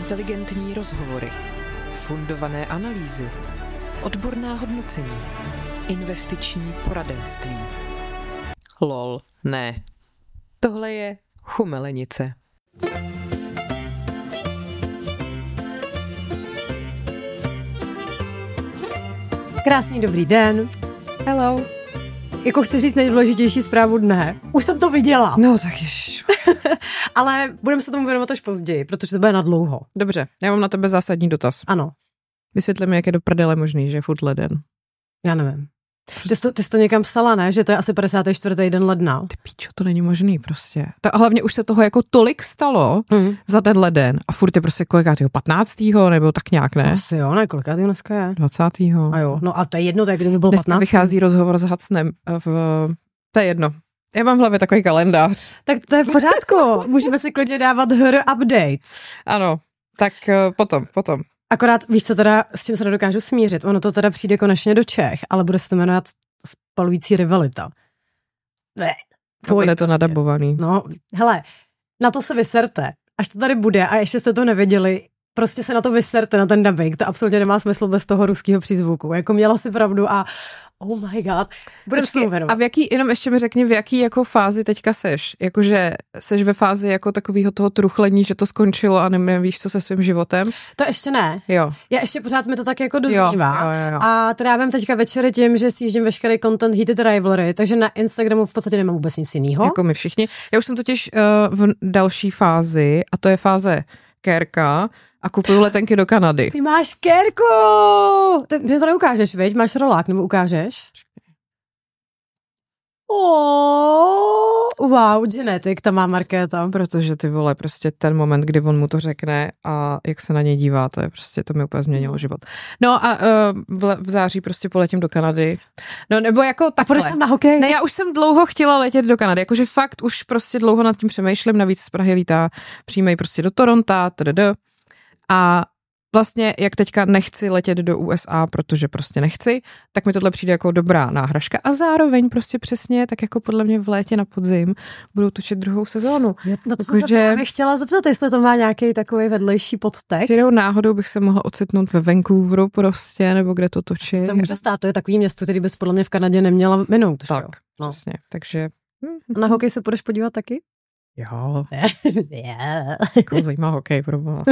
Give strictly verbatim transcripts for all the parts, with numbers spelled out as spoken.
Inteligentní rozhovory, fundované analýzy, odborná hodnocení, investiční poradenství. Lol, ne. Tohle je chumelenice. Krásný dobrý den. Hello. Jako chci říct nejdůležitější zprávu dne. Už jsem to viděla. No tak jež. Ale budeme se tomu věnovat až později, protože to bude na dlouho. Dobře, já mám na tebe zásadní dotaz. Ano. Vysvětli mi, jak je do prdele možný, že je furt leden. Já nevím. Ty jsi, to, ty jsi to někam psala, ne? Že to je asi padesátý čtvrtý den ledna. Ty píčo, to není možný prostě. To, a hlavně už se toho jako tolik stalo mm. za ten leden. A furt je prostě kolikátýho, patnáctého nebo tak nějak, ne? Asi jo, ne, kolikátýho dneska je? dvacátého A jo, no a to je jedno, tak kdyby byl dneska patnáctý. vychází rozhovor s Hacnem v... To je jedno. Já mám v hlavě takový kalendář. Tak to je v pořádku. Můžeme si klidně dávat her updates. Ano, tak uh, potom, potom. Akorát víš, co teda, s čím se nedokážu smířit. Ono to teda přijde konečně do Čech, ale bude se to jmenovat Spalující rivalita. Ne. Bude to nadabovaný. No, hele, na to se vyserte. Až to tady bude a ještě jste to nevěděli, prostě se na to vyserte, na ten dubbing. To absolutně nemá smysl bez toho ruského přízvuku. Jako měla si pravdu a oh my god. Budeme se věnovat. A v jaký, jenom ještě mi řekni, v jaký jako fázi teďka seš? Jakože seš ve fázi jako takového toho truchlení, že to skončilo a nevíš, co se svým životem? To ještě ne. Jo. Já ještě pořád mi to tak jako doznívá. Jo, jo, jo. A trávím teďka večery tím, že sjíždím veškerý content Heated Rivalry, takže na Instagramu v podstatě nemám vůbec nic jiného. Jako my všichni. Já už jsem totiž uh, v další fázi a to je fáze kérka a kupuju letenky do Kanady. Ty máš kérku! Ty, ty to neukážeš, viď? Máš rolák, nebo ukážeš? Oh, wow, genetik, tam má Markéta. Protože ty vole, prostě ten moment, kdy on mu to řekne a jak se na něj dívá, to je prostě, to mi úplně změnilo život. No a uh, v, v září prostě poletím do Kanady. No nebo jako takhle. A půjdeš tam na hokej? Ne, já už jsem dlouho chtěla letět do Kanady, jakože fakt už prostě dlouho nad tím přemýšlím, navíc z Prahy lítá přímej prostě do Toronta, tdd. A vlastně, jak teďka nechci letět do U S A, protože prostě nechci, tak mi tohle přijde jako dobrá náhražka a zároveň prostě přesně, tak jako podle mě v létě na podzim budou točit druhou sezónu. Já, no to jako, jsem že... se chtěla zeptat, jestli to má nějaký takový vedlejší podtext. Kterou náhodou bych se mohla ocitnout ve Vancouveru prostě, nebo kde to točí. To může stát, to je takový město, který bys podle mě v Kanadě neměla minout. Tak, no. přesně, takže... Na hokej se půjdeš podívat taky? Jo. yeah. Jako zajímá hokej, proboha.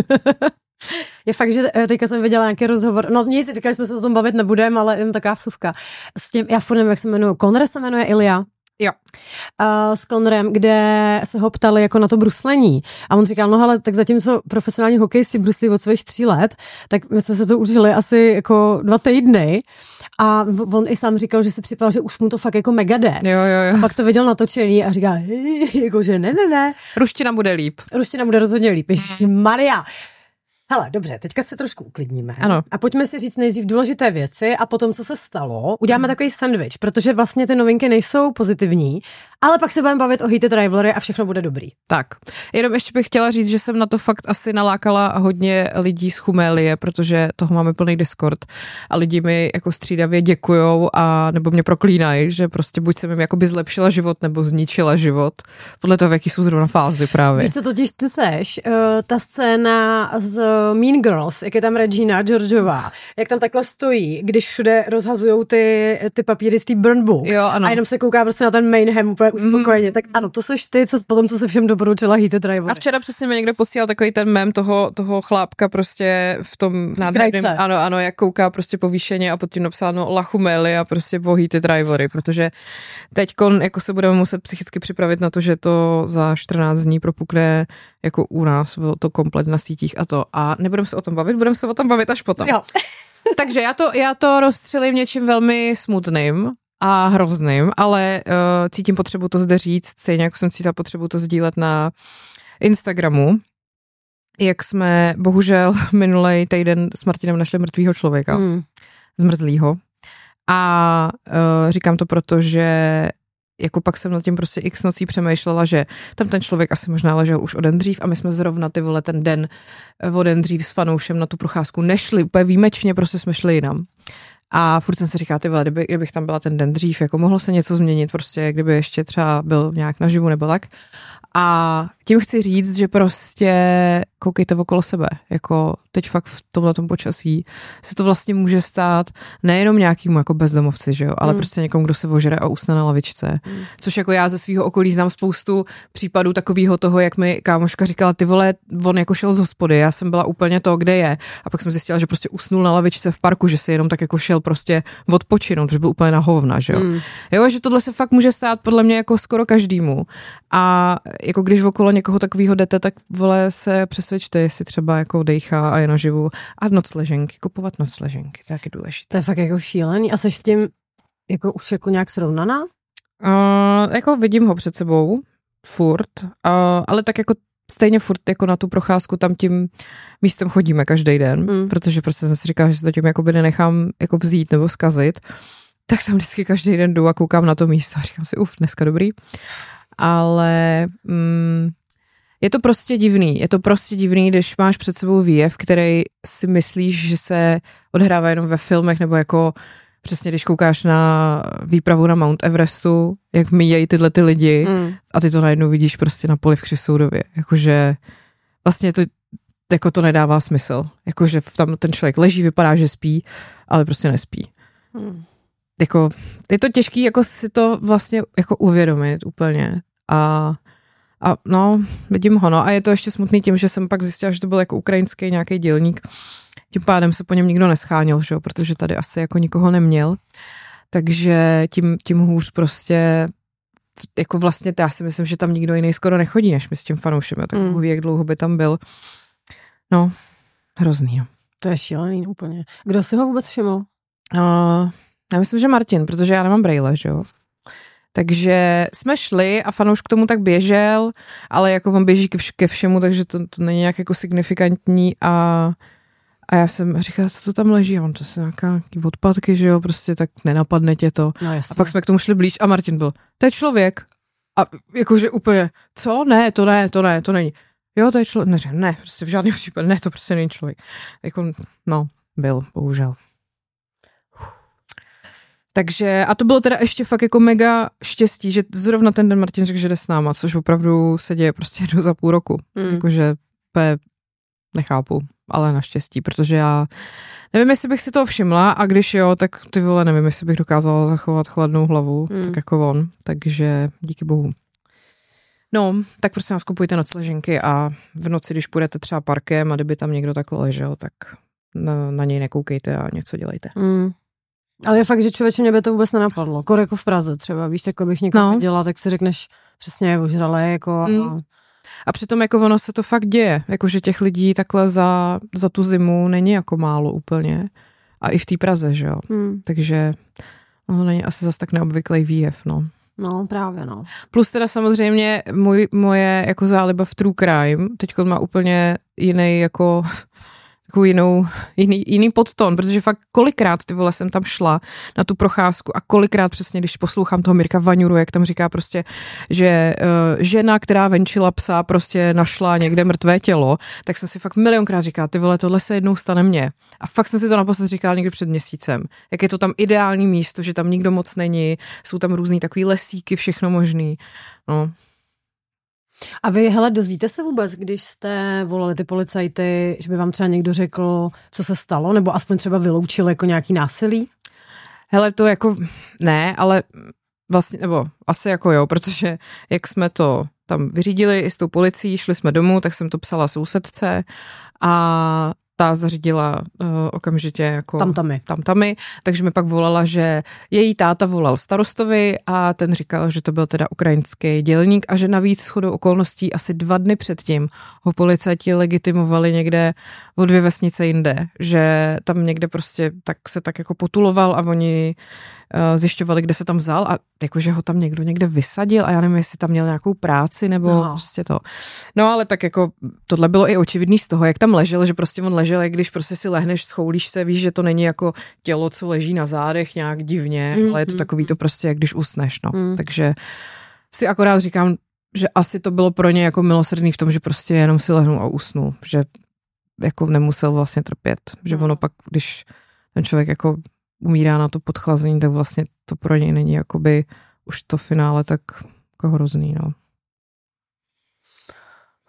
Je fakt, že teďka jsem viděla nějaký rozhovor, no nic, říkali jsme se o tom bavit nebudeme, ale jen taková vsuvka. S tím, já furt nevím, jak se jmenuje, Conor se jmenuje Ilja. Jo. Uh, s Conorem, kde se ho ptali jako na to bruslení. A on říkal, no hele, tak zatímco profesionální hokejisti bruslí od svých tří let, tak my jsme se to učili asi jako dva týdny. A on i sám říkal, že si připadal, že už mu to fakt jako mega jde. Jo, jo, jo. A pak to viděl natočený a říká, jako že ne, ne, ne. Ruština bude líp. Ruština bude rozhodně líp. Ježišmarja. Hele, dobře, teďka se trošku uklidníme. Ano. A pojďme si říct nejdřív důležité věci a potom, co se stalo. Uděláme takový sandwich, protože vlastně ty novinky nejsou pozitivní, ale pak se budeme bavit o Heated Rivalry a všechno bude dobrý. Tak, jenom ještě bych chtěla říct, že jsem na to fakt asi nalákala hodně lidí z Chumélie, protože toho máme plný Discord a lidi mi jako střídavě děkujou a nebo mě proklínají, že prostě buď jsem jim jakoby zlepšila život nebo zničila život, podle toho, v jaký jsou zrovna fázi právě. Víš co, totiž ty seš, uh, ta scéna z Mean Girls, jak je tam Regina Georgeová, jak tam takhle stojí, když všude rozhazujou ty, ty papíry z té burn book jo, ano. A jenom se kouká prostě na ten Mainham úplně uspokojeně. Mm. Tak ano, to seš ty, co potom, co se všem doporučila Heated Rivalry. A včera přesně mi někdo posílal takový ten mem toho, toho chlápka prostě v tom nádherném, ano, ano, jak kouká prostě povýšeně a pod tím napsáno La Chumélie a prostě po Heated Rivalry, protože teďkon jako se budeme muset psychicky připravit na to, že to za čtrnáct dní propukne jako u nás, bylo to komplet na sítích a to. A nebudeme se o tom bavit, budeme se o tom bavit až potom. Jo. Takže já to, já to rozstřelím něčím velmi smutným a hrozným, ale uh, cítím potřebu to zde říct, stejně jako jsem cítila potřebu to sdílet na Instagramu, jak jsme bohužel minulej týden s Martinem našli mrtvýho člověka, mm. zmrzlýho. A uh, říkám to proto, že jako pak jsem nad tím prostě x nocí přemýšlela, že tam ten člověk asi možná ležel už o den dřív a my jsme zrovna ty vole ten den o den dřív s fanoušem na tu procházku nešli, úplně výjimečně prostě jsme šli jinam. A furt jsem si říkala, ty vole, kdyby, kdybych tam byla ten den dřív, jako mohlo se něco změnit, prostě kdyby ještě třeba byl nějak naživu nebo tak. A tím chci říct, že prostě koukejte okolo sebe, jako teď fakt v tomhletom počasí se to vlastně může stát nejenom nějakému jako bezdomovci, že jo, ale mm. prostě někomu, kdo se ožere a usne na lavičce. Mm. Což jako já ze svého okolí znám spoustu případů takového toho, jak mi kámoška říkala, ty vole, on jako šel z hospody, já jsem byla úplně to, kde je. A pak jsem zjistila, že prostě usnul na lavičce v parku, že se jenom tak jako šel prostě odpočinout, že byl úplně na hovna, že jo. Mm. Jo, že tohle se fakt může stát podle mě jako skoro každému. A jako když okolo někoho takového jdete, tak vole se přesvědčte, jestli třeba jako dejchá a je naživu. A nocleženky, kupovat nocleženky, to je taky důležité. To je fakt jako šílený. A seš s tím jako už jako nějak srovnaná? Uh, jako vidím ho před sebou, furt, uh, ale tak jako stejně furt jako na tu procházku tam tím místem chodíme každý den, mm. protože prostě jsem si říkala, že se to tím jakoby nenechám jako vzít nebo zkazit. Tak tam vždycky každý den jdu a koukám na to místo a říkám si, uf, dneska dobrý. Ale mm, je to prostě divný. Je to prostě divný, když máš před sebou výjev, který si myslíš, že se odhrává jenom ve filmech, nebo jako přesně, když koukáš na výpravu na Mount Everestu, jak míjejí tyhle ty lidi mm. a ty to najednou vidíš prostě na poli v Křisoudově. Jakože vlastně to, jako to nedává smysl. Jakože tam ten člověk leží, vypadá, že spí, ale prostě nespí. Mm. Jako, je to těžký jako si to vlastně jako uvědomit úplně a, a no, vidím ho, no a je to ještě smutný tím, že jsem pak zjistila, že to byl jako ukrajinský nějaký dělník, tím pádem se po něm nikdo neschánil, že jo, protože tady asi jako nikoho neměl, takže tím, tím hůř prostě jako vlastně já si myslím, že tam nikdo jiný skoro nechodí, než my s tím fanoušem, jo, tak mm. Bůh ví, jak dlouho by tam byl, no, hrozný, no. To je šílený úplně. Kdo si ho vůbec všiml? Uh, Já myslím, že Martin, protože já nemám brejle, že jo. Takže jsme šli a fanoušek k tomu tak běžel, ale jako on běží ke všemu, takže to, to není nějak jako signifikantní a, a já jsem říkala, co to tam leží, a on to jsou nějaké odpadky, že jo, prostě tak nenapadne tě to. No, a pak jsme k tomu šli blíž a Martin byl, to je člověk. A jakože úplně, co? Ne, to ne, to ne, to není. Jo, to je člověk. Ne, ne, prostě v žádném případě, ne, to prostě není člověk. Jako, no, byl, bohužel. Takže, a to bylo teda ještě fakt jako mega štěstí, že zrovna ten den Martin řekl, že jde s náma, což opravdu se děje prostě jednou za půl roku. Mm. Jakože nechápu, ale naštěstí, protože já nevím, jestli bych si toho všimla a když jo, tak ty vole, nevím, jestli bych dokázala zachovat chladnou hlavu, mm. tak jako on, takže díky bohu. No, tak prostě nás kupujte nocleženky a v noci, když půjdete třeba parkem a kdyby tam někdo takhle ležel, tak na, na něj nekoukejte a něco dělejte. Mm. Ale je fakt, že člověče, mě by to vůbec nenapadlo. Kor jako v Praze třeba, víš, takhle bych někoho no. dělala, tak si řekneš přesně ožralé, jako... Mm. A... a přitom jako ono se to fakt děje, jakože těch lidí takhle za, za tu zimu není jako málo úplně. A i v té Praze, že jo. Mm. Takže ono není asi zas tak neobvyklý výjev, no. No, právě, no. Plus teda samozřejmě můj, moje jako záliba v true crime, teďko má úplně jiný jako... takovou jinou, jiný, jiný podton, protože fakt kolikrát ty vole jsem tam šla na tu procházku a kolikrát přesně, když poslouchám toho Mirka Vaňuru, jak tam říká prostě, že uh, žena, která venčila psa, prostě našla někde mrtvé tělo, tak jsem si fakt milionkrát říkala, ty vole, tohle se jednou stane mně. A fakt jsem si to naposled říkala někdy před měsícem. Jak je to tam ideální místo, že tam nikdo moc není, jsou tam různý takový lesíky, všechno možný. No. A vy, hele, dozvíte se vůbec, když jste volali ty policajty, že by vám třeba někdo řekl, co se stalo, nebo aspoň třeba vyloučil jako nějaký násilí? Hele, to jako ne, ale vlastně, nebo asi jako jo, protože jak jsme to tam vyřídili i s tou policií, šli jsme domů, tak jsem to psala sousedce a ta zařídila uh, okamžitě jako tamtamy. tamtamy, takže mi pak volala, že její táta volal starostovi a ten říkal, že to byl teda ukrajinský dělník a že navíc shodou okolností asi dva dny předtím ho policajti legitimovali někde o dvě vesnice jinde, že tam někde prostě tak se tak jako potuloval a oni uh, zjišťovali, kde se tam vzal a jakože ho tam někdo někde vysadil a já nevím, jestli tam měl nějakou práci nebo no. prostě to. No ale tak jako tohle bylo i očividný z toho, jak tam ležel, že prostě on ležel, jak když prostě si lehneš, schoulíš se, víš, že to není jako tělo, co leží na zádech nějak divně, mm, ale je to takový to prostě, jak když usneš, no. Mm. Takže si akorát říkám, že asi to bylo pro ně jako milosrdný v tom, že prostě jenom si lehnul a usnul, že jako nemusel vlastně trpět, že ono pak, když ten člověk jako umírá na to podchlazení, tak vlastně to pro něj není jakoby už to finále tak jako hrozný, no.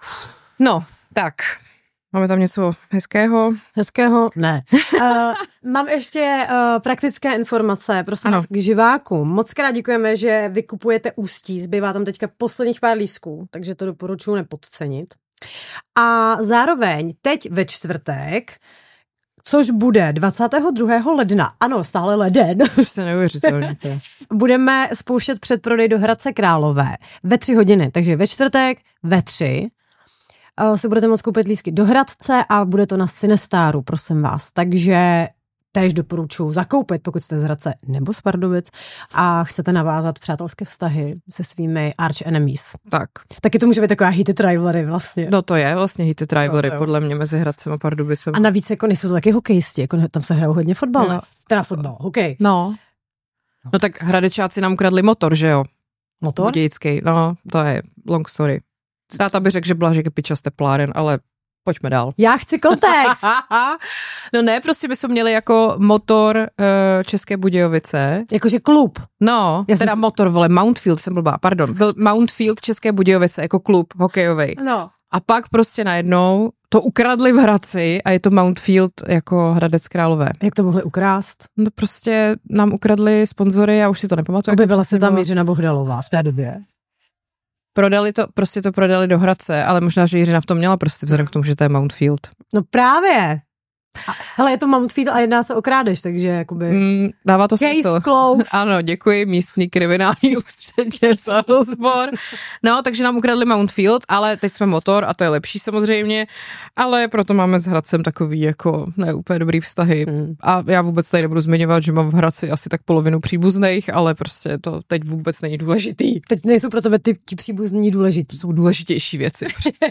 No, tak. Máme tam něco hezkého? Hezkého? Ne. uh, mám ještě uh, praktické informace, prosím vás, k živákům. Moc krát děkujeme, že vykupujete Ústí, zbývá tam teďka posledních pár lístků, takže to doporučuji nepodcenit. A zároveň teď ve čtvrtek, což bude dvacátého druhého ledna, ano, stále leden. Už se neuvěřitelně. Budeme spouštět předprodej do Hradce Králové ve tři hodiny, takže ve čtvrtek ve tři uh, si budete moct koupit lístky do Hradce a bude to na Sinestáru, prosím vás. Takže též doporučuji zakoupit, pokud jste z Hradce nebo z Pardubic a chcete navázat přátelské vztahy se svými arch enemies. Tak. Taky to může být taková heated rivalry vlastně. No to je vlastně heated rivalry, no podle mě mezi Hradcem a Pardubicem. A navíc jako nejsou to taky hokejisti, jako tam se hrajou hodně fotbal, no. Teda fotbal, hokej. No. No tak Hradečáci nám ukradli motor, že jo? Motor? Budějický, no to je long story. Táta by řekl, že Blažek je piča z tepláren, ale pojďme dál. Já chci kontext. No ne, prostě bychom měli jako motor uh, České Budějovice. Jakože klub. No, Já teda jsi... motor, vole, Mountfield jsem blbá, pardon. Byl Mountfield České Budějovice jako klub hokejový. No. A pak prostě najednou to ukradli v Hradci a je to Mountfield jako Hradec Králové. Jak to mohli ukrást? No prostě nám ukradli sponzory, já už si to nepamatuju. Objevila se tam Jiřina Bohdalová v té době. Prodali to, prostě to prodali do Hradce, ale možná, že Jiřina v tom měla prostě vzhledem k tomu, že to je Mountfield. No právě. A, hele, je to Mountfield a jedná se o krádež, takže jakoby... Mm, dává to case smysl. Closed. Ano, děkuji místní kriminální ústředně za rozbor. No, takže nám ukradli Mountfield, ale teď jsme motor a to je lepší samozřejmě, ale proto máme s Hradcem takový jako ne úplně dobrý vztahy. Mm. A já vůbec tady nebudu zmiňovat, že mám v Hradci asi tak polovinu příbuzných, ale prostě to teď vůbec není důležitý. Teď nejsou pro tebe ty, ti příbuzní důležitý. Jsou důležitější věci.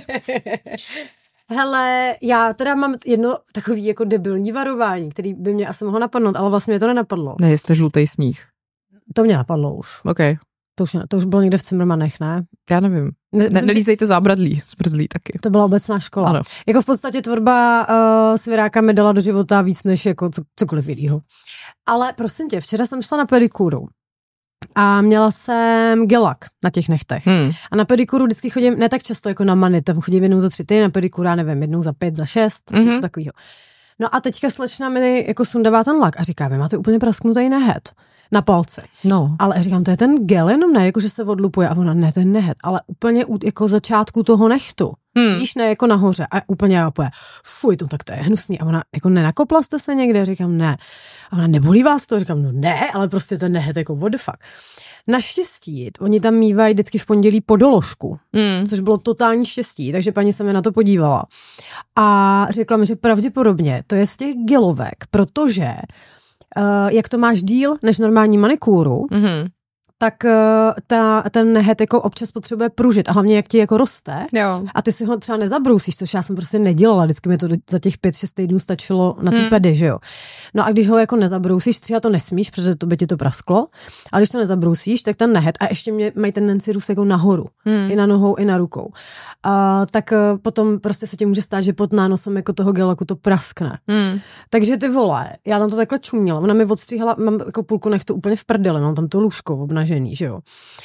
Hele, já teda mám jedno takový jako debilní varování, který by mě asi mohlo napadnout, ale vlastně mě to nenapadlo. Ne, jestli žlutej sníh. To mě napadlo už. OK. To už, to už bylo někde v Cimrmanech, ne? Já nevím. Ne, ne, nelízejte zábradlí, zmrzlí taky. To byla obecná škola. Ano. Jako v podstatě tvorba uh, Svěráka mi dala do života víc než jako co, cokoliv jinýho. Ale prosím tě, včera jsem šla na pedikuru. A měla jsem gelak na těch nechtech. Hmm. A na pedikuru vždycky chodím, ne tak často jako na many, tam chodím jednou za tři týdny, na pedikura, nevím, jednou za pět, za šest, mm-hmm. takovýho. No a teďka slečna mi jako sundává ten lak a říká, vy máte úplně prasknutý nehet na palci. No. Ale říkám, to je ten gel, jenom ne, jako že se odlupuje a ona, ne, ten nehet, ale úplně u jako začátku toho nechtu. Hmm. Víš, ne, jako nahoře a úplně, úplně, fuj, to tak to je hnusný. A ona, jako nenakopla jste se někde? Říkám, ne. A ona, nebolí vás to? Říkám, no ne, ale prostě ten nehet, jako what the fuck. Naštěstí, oni tam mývají vždycky v pondělí podoložku, hmm. což bylo totální štěstí, takže paní se mi na to podívala. A řekla mi, že pravděpodobně to je z těch gelovek, protože uh, jak to máš díl než normální manikúru, mm-hmm. tak uh, ta, ten nehet jako občas potřebuje pružit a hlavně jak ti jako roste jo. a ty si ho třeba nezabrousíš, což já jsem prostě nedělala, vždycky mi to za těch pět, šest týdnů stačilo na ty hmm. pedy, že jo. No a když ho jako nezabrousíš, třeba to nesmíš, protože to by ti to prasklo, ale když to nezabrousíš, tak ten nehet a ještě mě mají tendenci růst jako nahoru, hmm. i na nohou, i na rukou. A, tak uh, potom prostě se ti může stát, že pod nánosem jako toho gelaku to praskne. Hmm. Takže ty vole, já tam to takhle čuměla, ona mi odstříhala, mám jako půlku nechtu úplně v prdeli, mám tam to lůžko obnažený, že jo.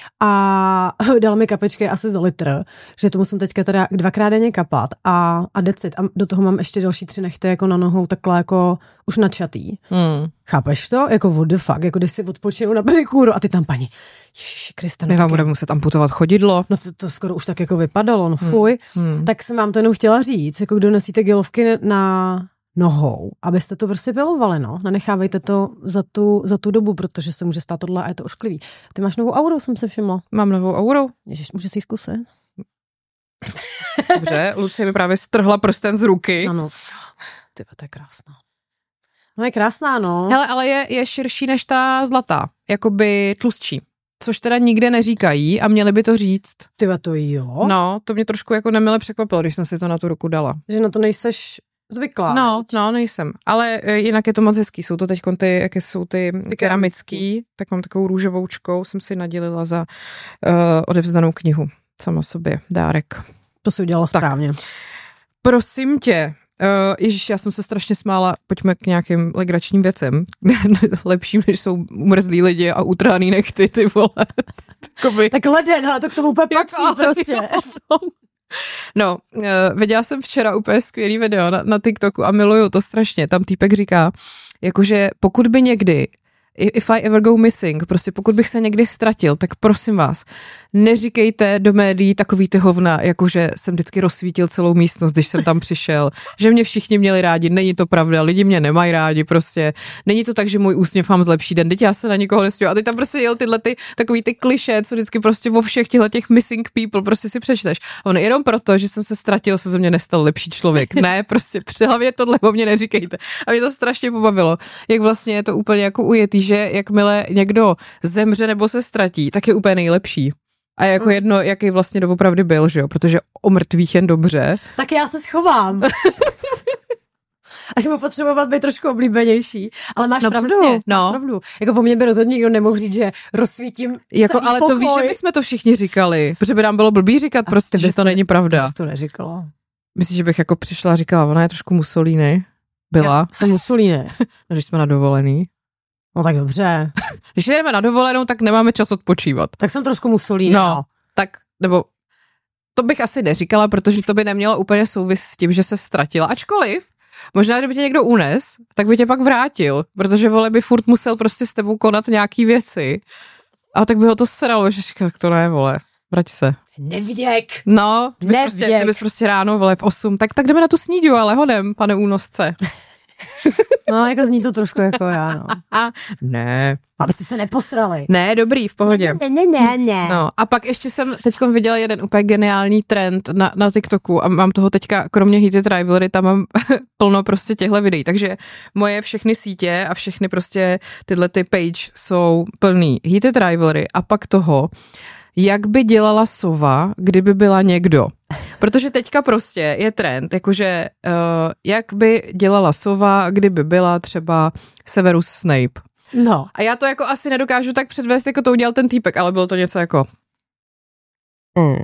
A dala mi kapečky asi za litr, že to musím teďka teda dvakrát denně kapat a, a decit. A do toho mám ještě další tři nechty jako na nohou takhle jako už načatý. Hmm. Chápeš to? Jako what the fuck, jako když si odpočinu na pedikúru a ty tam paní, Ježiši Kriste. My vám budeme muset amputovat chodidlo. No to, to skoro už tak jako vypadalo, no fuj. Hmm. Hmm. Tak jsem vám to jenom chtěla říct, jako kdo nosíte gelovky na nohou, abyste to prostě pilovali, no. Nenechávejte to za tu, za tu dobu, protože se může stát tohle a je to ošklivý. Ty máš novou auru, jsem se všimla. Mám novou auru. Ježiš, může si ji zkusit? Dobře, Lucie mi právě strhla prsten z ruky. Ano. Ty, to je krásná. No je krásná, no. Hele, ale je, je širší než ta zlatá. Jakoby tlustší. Což teda nikde neříkají a měli by to říct. Tyva, to jo. No, to mě trošku jako nemile překvapilo, když jsem si to na tu ruku dala. Že na to nejseš zvyklá. No, no, nejsem. Ale jinak je to moc hezký. Jsou to teď ty, jaké jsou ty, ty keramický, tak mám takovou růžovoučkou, jsem si nadělila za uh, odevzdanou knihu. Sama sobě. Dárek. To si udělala tak. Správně. Prosím tě, Uh, Ježíš, já jsem se strašně smála, pojďme k nějakým legračním věcem. Lepším, než jsou umrzlí lidi a utrhaný nechty, ty vole. Takoby. Tak leden, ale to k tomu úplně patří jako, prostě. No, uh, viděla jsem včera úplně skvělý video na, na TikToku a miluju to strašně. Tam týpek říká, jakože pokud by někdy, if I ever go missing, prostě pokud bych se někdy ztratil, tak prosím vás, neříkejte do médií takový ty hovna, jakože jsem vždycky rozsvítil celou místnost, když jsem tam přišel, že mě všichni měli rádi, není to pravda, lidi mě nemají rádi, prostě není to tak, že můj úsměv mám zlepší den, teď já se na nikoho nesměju a teď tam prostě jel tyhle ty, takový ty klišé, co vždycky prostě vo všech těchto těch missing people prostě si přečteš. A on jenom proto, že jsem se ztratil, se ze mě nestal lepší člověk. Ne, prostě při hlavě tohle o mě neříkejte. A mě to strašně pobavilo, jak vlastně je to úplně jako ujetý, že jakmile někdo zemře nebo se ztratí, tak je úplně nejlepší. A je jako jedno, jaký vlastně doopravdy byl, že jo, protože o mrtvých jen dobře. Tak já se schovám. Až mu potřebovat být trošku oblíbenější. Ale máš no, pravdu. Přesně, no. Máš pravdu. Jako po mně by rozhodně nikdo nemohl říct, že rozsvítím jako, ale pokoj. To víš, že bychom to všichni říkali. Protože by nám bylo blbý říkat a prostě, že to není pravda. Ty to neříkala. Myslíš, že bych jako přišla a říkala, ona je trošku Mussolini? Byla. Já jsem Mussolini. Když jsme na dovolený. No tak dobře. Když jdeme na dovolenou, tak nemáme čas odpočívat. Tak jsem trošku Mussolini. No, no. tak, nebo to bych asi neříkala, protože to by nemělo úplně souvis s tím, že se ztratila. Ačkoliv, možná, že by tě někdo unes, tak by tě pak vrátil, protože vole by furt musel prostě s tebou konat nějaký věci. A tak by ho to sralo, že říkal, to ne, vole, vrať se. Nevděk. No, ty bys, prostě, ty bys prostě ráno, vole, v osm, tak, tak jdeme na tu sníďu, ale hodem, pane únosce. No, jako zní to trošku jako já, no. Ne. Abyste se neposrali. Ne, dobrý, v pohodě. Ne, ne, ne, ne. No, a pak ještě jsem teďkom viděla jeden úplně geniální trend na, na TikToku a mám toho teďka, kromě Heated Rivalry, tam mám plno prostě těchto videí, takže moje všechny sítě a všechny prostě tyhle ty page jsou plný Heated Rivalry a pak toho, jak by dělala sova, kdyby byla někdo. Protože teďka prostě je trend, jakože uh, jak by dělala sova, kdyby byla třeba Severus Snape. No. A já to jako asi nedokážu tak předvést, jako to udělal ten týpek, ale bylo to něco jako... Mm.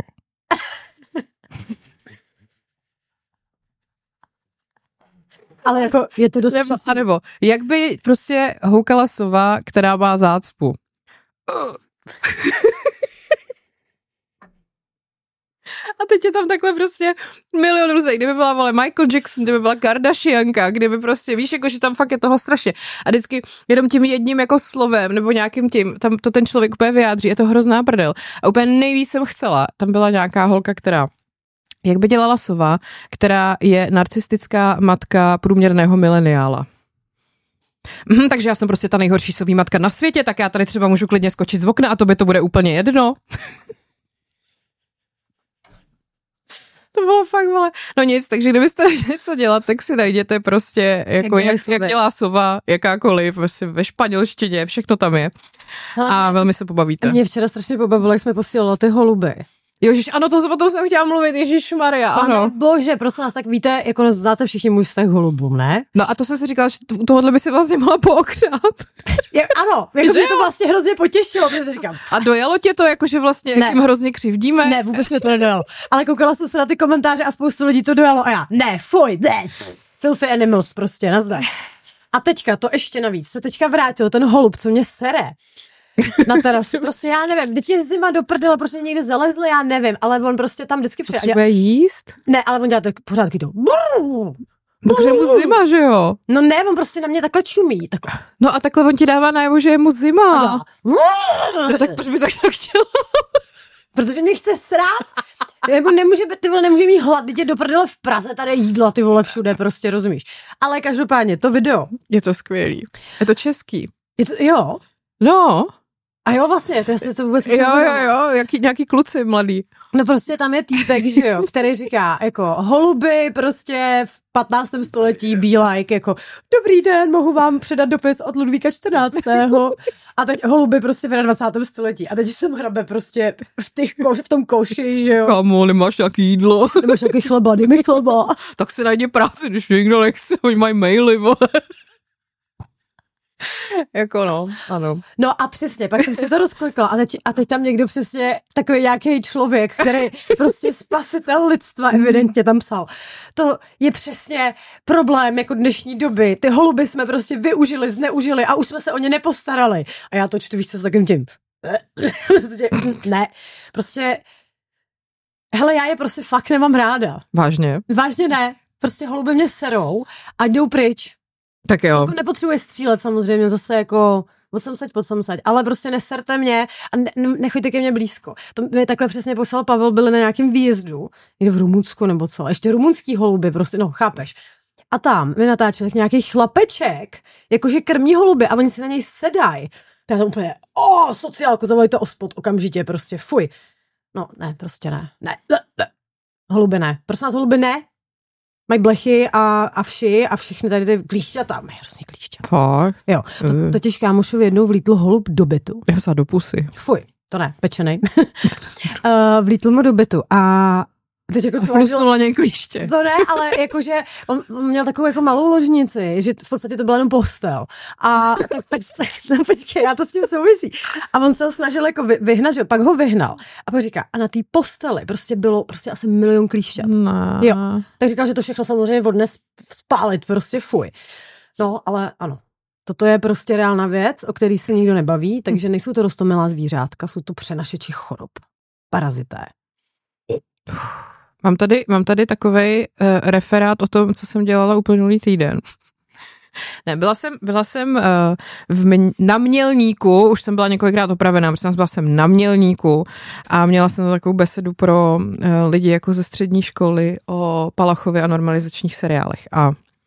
Ale jako je to dost... Nebo, a nebo, jak by prostě houkala sova, která má zácpu. A teď je tam takhle prostě milion různých, kdyby byla, vole, Michael Jackson, kdyby byla Kardashianka, kdyby prostě, víš, jako, že tam fakt je toho strašně. A vždycky jenom tím jedním jako slovem, nebo nějakým tím, tam to ten člověk úplně vyjádří, je to hrozná prdel. A úplně nejvíc jsem chcela, tam byla nějaká holka, která, jak by dělala sova, která je narcistická matka průměrného mileniála. Mhm, takže já jsem prostě ta nejhorší sový matka na světě, tak já tady třeba můžu klidně skočit z okna a to by to bude úplně jedno. To bylo fakt, vole. No nic, takže kdybyste něco dělat, tak si najděte prostě, jako jak, jak, jak dělá sova, jakákoliv, vlastně ve španělštině, všechno tam je. Hele, a velmi se pobavíte. Mě včera strašně pobavilo, jak jsme posílali ty holuby. Jožiš, ano, to o tom jsem chtěla mluvit, ježišmarja, ano. Pane bože, prosím vás, tak víte, jako znáte všichni můj vztah k holubům, ne? No a to jsem si říkala, že tohohle by si vlastně mohla pookřát. Je, ano, jako mě to vlastně hrozně potěšilo, protože si říkám. A dojelo tě to, jakože vlastně, jak jim hrozně křivdíme? Ne, vůbec mě to nedojelo. Ale koukala jsem se na ty komentáře a spoustu lidí to dojelo a já, ne, fuj, ne, filthy animals prostě, nazdar. A teďka, to ještě navíc, se teďka vrátil ten holub, co mě sere. Na terasu, prostě já nevím, teď je zima do prdele, protože někde zalezl, já nevím, ale on prostě tam vždycky přijde. Potřebuje jíst? Ne, ale on dělá to pořádky to. Protože je mu zima, že jo? No ne, on prostě na mě takhle čumí. Takhle. No a takhle on ti dává najevo, že je mu zima. No tak proč by tak chtěl? Protože nechce srát. Nebo nemůže, ty vole, nemůže mít hlad, teď je do prdele v Praze, tady jídla, ty vole, všude, prostě, rozumíš. Ale každopádně, to video. Je to skvělý. Je to český. Je to, jo. No. A jo, vlastně, to je to vůbec... Jo, jo, jo, jaký, nějaký kluci mladý. No prostě tam je týpek, že jo, který říká, jako, holuby prostě v patnáctém století be like, jako, dobrý den, mohu vám předat dopis od Ludvíka čtrnáctého A teď holuby prostě v dvacátém století A teď jsem hrabe prostě v, těch koš, v tom koši, že jo. Kámo, nemáš nějaký jídlo. Nemáš nějaký chleba, dej mi chleba. Tak si najdi práci, když někdo nechce, oni mají maily, vole. Jako no, ano. No a přesně, pak jsem si to rozklikla a teď, a teď tam někdo přesně takový nějaký člověk, který prostě spasitel lidstva evidentně tam psal. To je přesně problém jako dnešní doby. Ty holuby jsme prostě využili, zneužili a už jsme se o ně nepostarali. A já to čtu, víš co, s takým tím. prostě, ne, prostě Hele, já je prostě fakt nemám ráda. Vážně? Vážně ne. Prostě holuby mě serou a jdou pryč. Tak jo. Jako nepotřebuje střílet samozřejmě zase jako od samsaď pod samsaď, ale prostě neserte mě a ne, nechoďte ke mně blízko. To mi takhle přesně poslal Pavel, byli na nějakém výjezdu, někde v Rumunsku nebo co, ještě rumunský holuby prostě, no chápeš. A tam mi natáčeli nějaký chlapeček, jakože krmí holuby a oni si na něj sedají. Já tam úplně, o, sociálku, zavolejte ospod okamžitě, prostě, fuj. No, ne, prostě ne, ne, ne, ne. Holuby ne, prosím vás, holuby ne. Mají blechy a, a vši a všechny tady ty klíšťata. Mají hrozně klíšťata. Fakt? Jo, to, totiž kámošovi jednou vlítl holub do bytu. Jo, za do pusy. Fuj, to ne, pečenej. uh, vlítl mu do bytu a teď jako flusnul na něj klíště. To ne, ale jakože on, on měl takovou jako malou ložnici, že v podstatě to byla jenom postel. A tak, tak, tak no, počkej, já to s tím souvisí. A on se ho snažil jako vy, vyhnat, že pak ho vyhnal. A pak říká, a na té posteli prostě bylo prostě asi milion klíšťat. No. Jo, tak říkal, že to všechno samozřejmě odnes spálit, prostě fuj. No, ale ano. Toto je prostě reálná věc, o který se nikdo nebaví, takže nejsou to roztomilá zvířátka, jsou to přenašeči chorob. Parazité. Mám tady, mám tady takovej uh, referát o tom, co jsem dělala uplynulý týden. Ne, byla jsem, byla jsem uh, v mě, na Mělníku, už jsem byla několikrát opravená, protože byla jsem na Mělníku a měla jsem takovou besedu pro uh, lidi jako ze střední školy o Palachově a normalizačních seriálech. A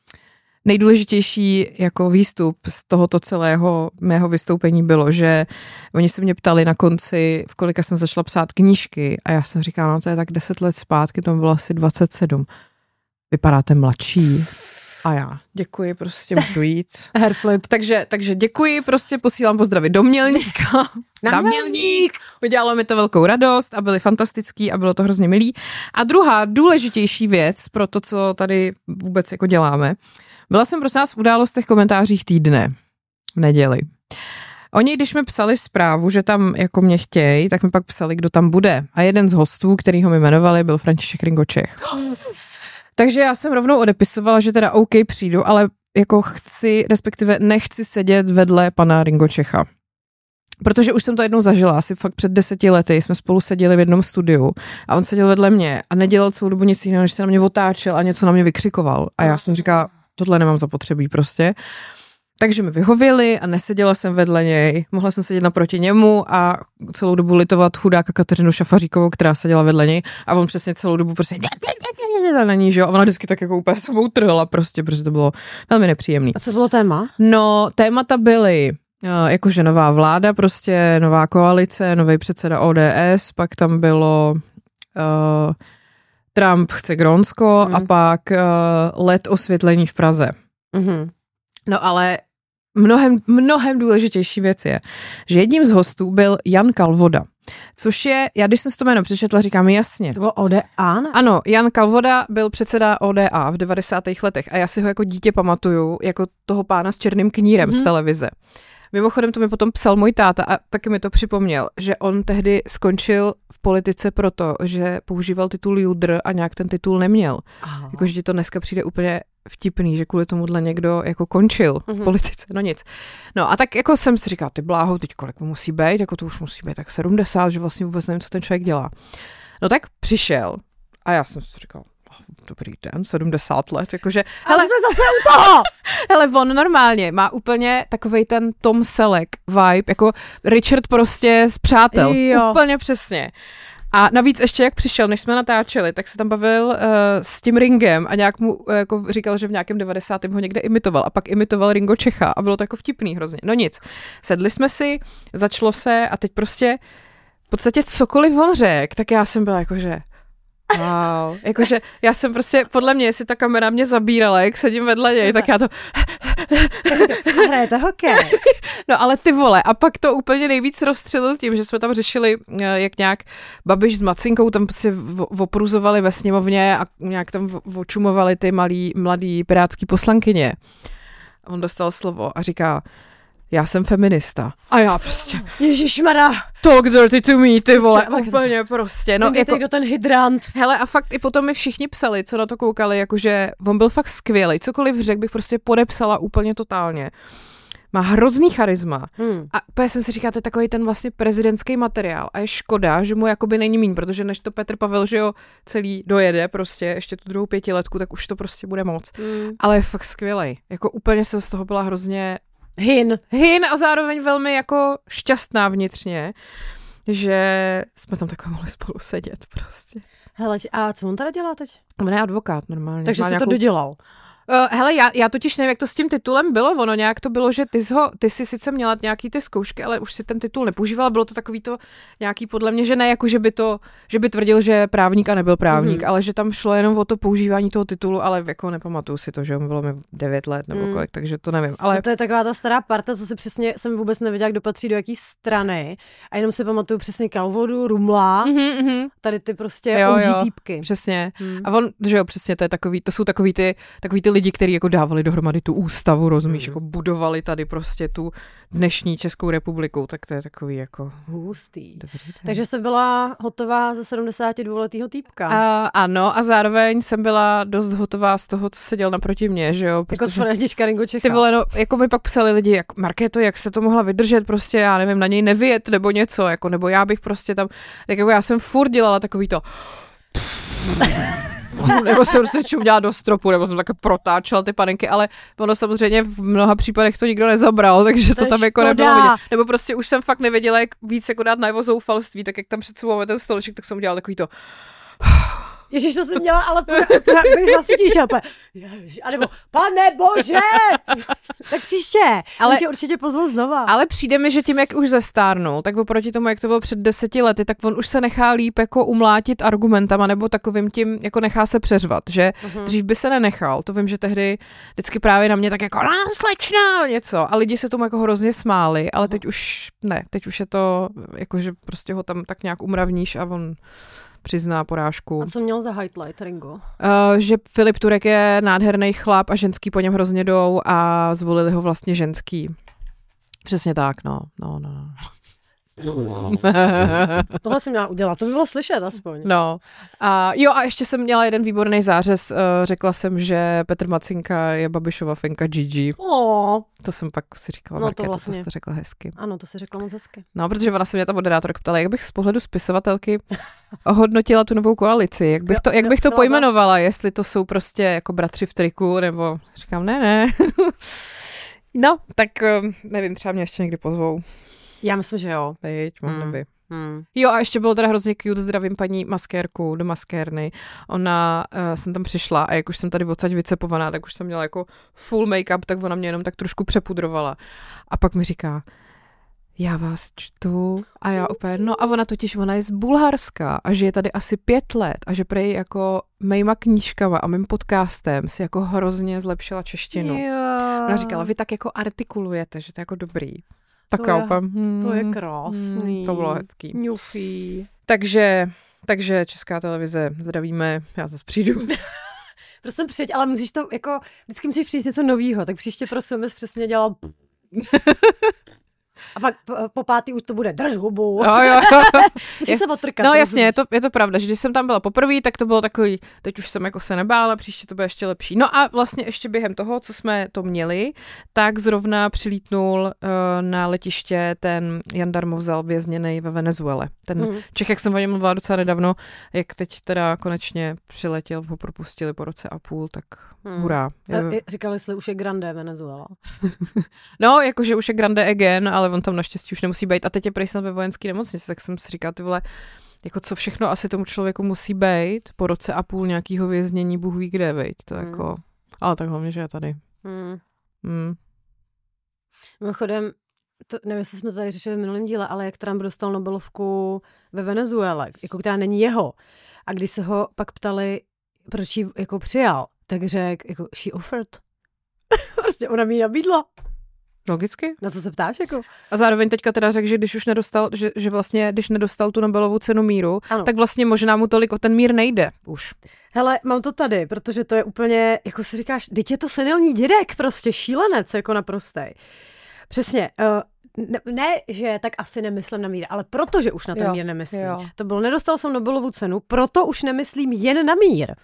nejdůležitější jako výstup z tohoto celého mého vystoupení bylo, že oni se mě ptali na konci, v kolika jsem začala psát knížky a já jsem říkala, no to je tak deset let zpátky, to bylo asi dvacet sedm. Vypadáte mladší. A já děkuji, prostě můžu jít. Hairflip. Takže, takže děkuji, prostě posílám pozdravy do Mělníka. Na, na Mělník. Udělalo mi to velkou radost a byli fantastický a bylo to hrozně milý. A druhá důležitější věc pro to, co tady vůbec jako děláme, byla jsem prosím nás v událostech komentářích týdne v neděli. Oni, když mi psali zprávu, že tam jako mě chtějí, tak mi pak psali, kdo tam bude. A jeden z hostů, který ho mi jmenovali, byl František Ringočech. Takže já jsem rovnou odepisovala, že teda OK přijdu, ale jako chci, respektive nechci sedět vedle pana Ringočecha. Protože už jsem to jednou zažila, asi fakt před deseti lety jsme spolu seděli v jednom studiu a on seděl vedle mě a nedělal celou dobu nic jiného, než se na mě otáčel a něco na mě vykřikoval. A já jsem říkala, tohle nemám zapotřebí prostě. Takže mi vyhověli a neseděla jsem vedle něj. Mohla jsem sedět naproti němu a celou dobu litovat chudáka Kateřinu Šafaříkovou, která seděla vedle něj a on přesně celou dobu prostě na ní, že jo. A ona vždycky tak jako úplně sebou trhla prostě, protože to bylo velmi nepříjemný. A co bylo téma? No, témata byly jakože nová vláda, prostě nová koalice, nový předseda O D S, pak tam bylo uh, Trump chce Grónsko mm. a pak uh, let osvětlení v Praze. Mm-hmm. No ale mnohem, mnohem důležitější věc je, že jedním z hostů byl Jan Kalvoda, což je, já když jsem si to jméno přečetla, říkám jasně. To bylo O D A? Ne? Ano, Jan Kalvoda byl předseda O D A v devadesátých letech a já si ho jako dítě pamatuju, jako toho pána s černým knírem mm-hmm. z televize. Mimochodem to mi potom psal můj táta a taky mi to připomněl, že on tehdy skončil v politice proto, že používal titul judr a nějak ten titul neměl. Jakože ti to dneska přijde úplně vtipný, že kvůli tomuhle někdo jako končil mm-hmm. v politice, no nic. No a tak jako jsem si říkal, ty bláho, teď kolik mu musí být, jako to už musí být tak sedmdesát, že vlastně vůbec nevím, co ten člověk dělá. No tak přišel a já jsem si říkal, dobrý den, sedmdesát let, jakože, hele, jsme zase u toho! Hele, on normálně má úplně takovej ten Tom Selleck vibe, jako Richard prostě z Přátel, jo. Úplně přesně. A navíc ještě jak přišel, než jsme natáčeli, tak se tam bavil uh, s tím Ringem a nějak mu uh, jako říkal, že v nějakém devadesátém ho někde imitoval a pak imitoval Ringo Čecha a bylo to jako vtipný hrozně. No nic, sedli jsme si, začalo se a teď prostě v podstatě cokoliv on řekl, tak já jsem byla jakože wow, jakože já jsem prostě, podle mě, jestli ta kamera mě zabírala, jak sedím vedle něj, tak já to... A hrajete hokej. No ale ty vole, a pak to úplně nejvíc rozstřelil tím, že jsme tam řešili, jak nějak Babiš s Macinkou tam si opruzovali ve sněmovně a nějak tam očumovali ty malý, mladý pirátský poslankyně. A on dostal slovo a říká, já jsem feminista. A já prostě... Ježišmarja. Talk dirty to me, ty vole, úplně prostě. No, jako, do ten hydrant. Hele, a fakt i potom mi všichni psali, co na to koukali, jakože on byl fakt skvělý. Cokoliv řekl bych prostě podepsala úplně totálně. má hrozný charisma. Hmm. A úplně jsem si říkala, to je takový ten vlastně prezidentský materiál. A je škoda, že mu jakoby není míň, protože než to Petr Pavel, že jo, celý dojede prostě, ještě tu druhou pětiletku, tak už to prostě bude moc. Hmm. Ale je fakt skvělej. Jako úplně jsem z toho byla hrozně Hin. Hin a zároveň velmi jako šťastná vnitřně, že jsme tam takhle mohli spolu sedět prostě. Hele, a co on teda dělá teď? On je advokát normálně. Takže má jsi nějakou... to dodělal. Uh, hele, já, já totiž nevím, jak to s tím titulem bylo. Ono nějak to bylo, že ty, jsi ho, ty jsi sice měla nějaký ty zkoušky, ale už si ten titul nepoužívala. Bylo to takový to nějaký podle mě, že ne jako, že by to, že by tvrdil, že je právník a nebyl právník, mm. ale že tam šlo jenom o to používání toho titulu, ale jako nepamatuju si to, že bylo mi devět let nebo mm. kolik, takže to nevím. Ale... No to je taková ta stará parta, co si přesně, jsem vůbec nevěděla, kdo patří do jaký strany a jenom si pamatuju přesně Kalvodu, Rumla, mm-hmm, mm-hmm. tady ty prostě jo, O G jo, týpky. Přesně. Mm. A on, že jo, přesně, to je takový, to jsou takový ty, takový ty lidi, kteří jako dávali dohromady tu ústavu, rozumíš, mm. jako budovali tady prostě tu dnešní Českou republiku, tak to je takový jako hustý. Dobrý, takže jsem byla hotová ze sedmdesátidvouletého týpka. A, ano, a zároveň jsem byla dost hotová z toho, co seděl naproti mě, že jo. Jako z Františka Ringo Čecha. Ty vole, no, jako mi pak psali lidi, jak Markéto, jak se to mohla vydržet, prostě já nevím, na něj nevyjet nebo něco, jako, nebo já bych prostě tam, tak jako já jsem furt dělala takový to nebo jsem prostě čuměla do stropu, nebo jsem také protáčela ty panenky, ale ono samozřejmě v mnoha případech to nikdo nezabral, takže to, to tam jako nebylo vidět. Nebo prostě už jsem fakt nevěděla, jak víc jako dát najevo zoufalství, tak jak tam před sebou máme ten stoleček, tak jsem udělala takový to Ježiš, to jsem měla, ale bych vlastně tížila. A nebo, pane bože! Tak příště. Ale tě určitě pozvou znova. Ale přijde mi, že tím, jak už zestárnul, tak oproti tomu, jak to bylo před deseti lety, tak on už se nechá líp jako umlátit argumentama, nebo takovým tím, jako nechá se přeřvat, že uh-huh. dřív by se nenechal. To vím, že tehdy vždycky právě na mě tak jako, no, slečna, něco. A lidi se tomu jako hrozně smáli, ale teď už ne. Teď už je to, jako, že prostě ho tam tak nějak umravníš a on přizná porážku. A co měl za highlight, Ringo? Uh, že Filip Turek je nádherný chlap a ženský po něm hrozně jdou a zvolili ho vlastně ženský. Přesně tak, no. no, no, no. Tohle jsem měla udělat, to by bylo slyšet aspoň. No. A jo, a ještě jsem měla jeden výborný zářez. Řekla jsem, že Petr Macinka je Babišova fenka Gigi. Oh. To jsem pak si říkala, no, Marké, to, vlastně. to jsi to řekla hezky. Ano, to si řekla moc hezky. No, protože ona se mě ta moderátorka ptala, jak bych z pohledu spisovatelky ohodnotila tu novou koalici, jak bych to, jak bych to pojmenovala, jestli to jsou prostě jako bratři v triku, nebo říkám, ne, ne. No, tak nevím, třeba mě ještě někdy pozvou. Já myslím, že jo. Teď, hmm. by. Hmm. Jo, a ještě bylo teda hrozně cute, zdravím paní maskérku do maskérny. Ona, uh, jsem tam přišla a jak už jsem tady odsaď vycepovaná, tak už jsem měla jako full make-up, tak ona mě jenom tak trošku přepudrovala. A pak mi říká, já vás čtu a já úplně, no a ona totiž, ona je z Bulharska a žije tady asi pět let a že prej jako mýma knížkama a mým podcastem si jako hrozně zlepšila češtinu. Jo. Ona říkala, vy tak jako artikulujete, že to je jako dobrý. Tak to, je, úplně, hmm, to je krásný. Hmm, to bylo hezký. Ňufí. Takže, takže Česká televize, zdravíme, já zase přijdu. Prostě přijď, ale musíš to, jako, vždycky musíš přijít něco novýho, tak příště prosím, bys přesně dělal a pak po, po pátý už to bude drž hubu. Jo, jo. Musíš se otrkat. No jasně, je to, je to pravda, že když jsem tam byla poprvé, tak to bylo takový, teď už jsem jako se nebála, příště to bude ještě lepší. No a vlastně ještě během toho, co jsme to měli, tak zrovna přilítnul uh, na letiště ten Jan Darmovzal vězněný ve Venezuele. Ten mm. Čech, jak jsem o něm mluvila docela nedávno, jak teď teda konečně přiletěl, ho propustili po roce a půl, tak mm. hurá. Je... Říkali jste, už je grande Venezuela. No, jakože už je grande again, ale on tam naštěstí už nemusí být. A teď je prej snad ve vojenské nemocnici, tak jsem si říkala, ty vole, jako co všechno asi tomu člověku musí být po roce a půl nějakého věznění, Bůh ví kde, veď. To mm. jako, ale tak hlavně, že je tady. Mm. Mm. Mimochodem, to, nevím, jestli jsme to tady řešili v minulém díle, ale jak Trump dostal Nobelovku ve Venezuele, jako která není jeho. A když se ho pak ptali, proč ji jako přijal, tak řekl, jako she offered. Prostě ona mi ji nabídla. Logicky. Na co se ptáš, jako? A zároveň teďka teda řekl, že když už nedostal, že, že vlastně, když nedostal tu Nobelovu cenu míru, ano. tak vlastně možná mu tolik o ten mír nejde už. Hele, mám to tady, protože to je úplně, jako si říkáš, teď je to senilní dědek, prostě šílenec, jako naprostej. Přesně, uh, ne, ne, že tak asi nemyslím na mír, ale protože už na ten jo, mír nemyslím. Jo. To bylo, nedostal jsem Nobelovu cenu, proto už nemyslím jen na mír.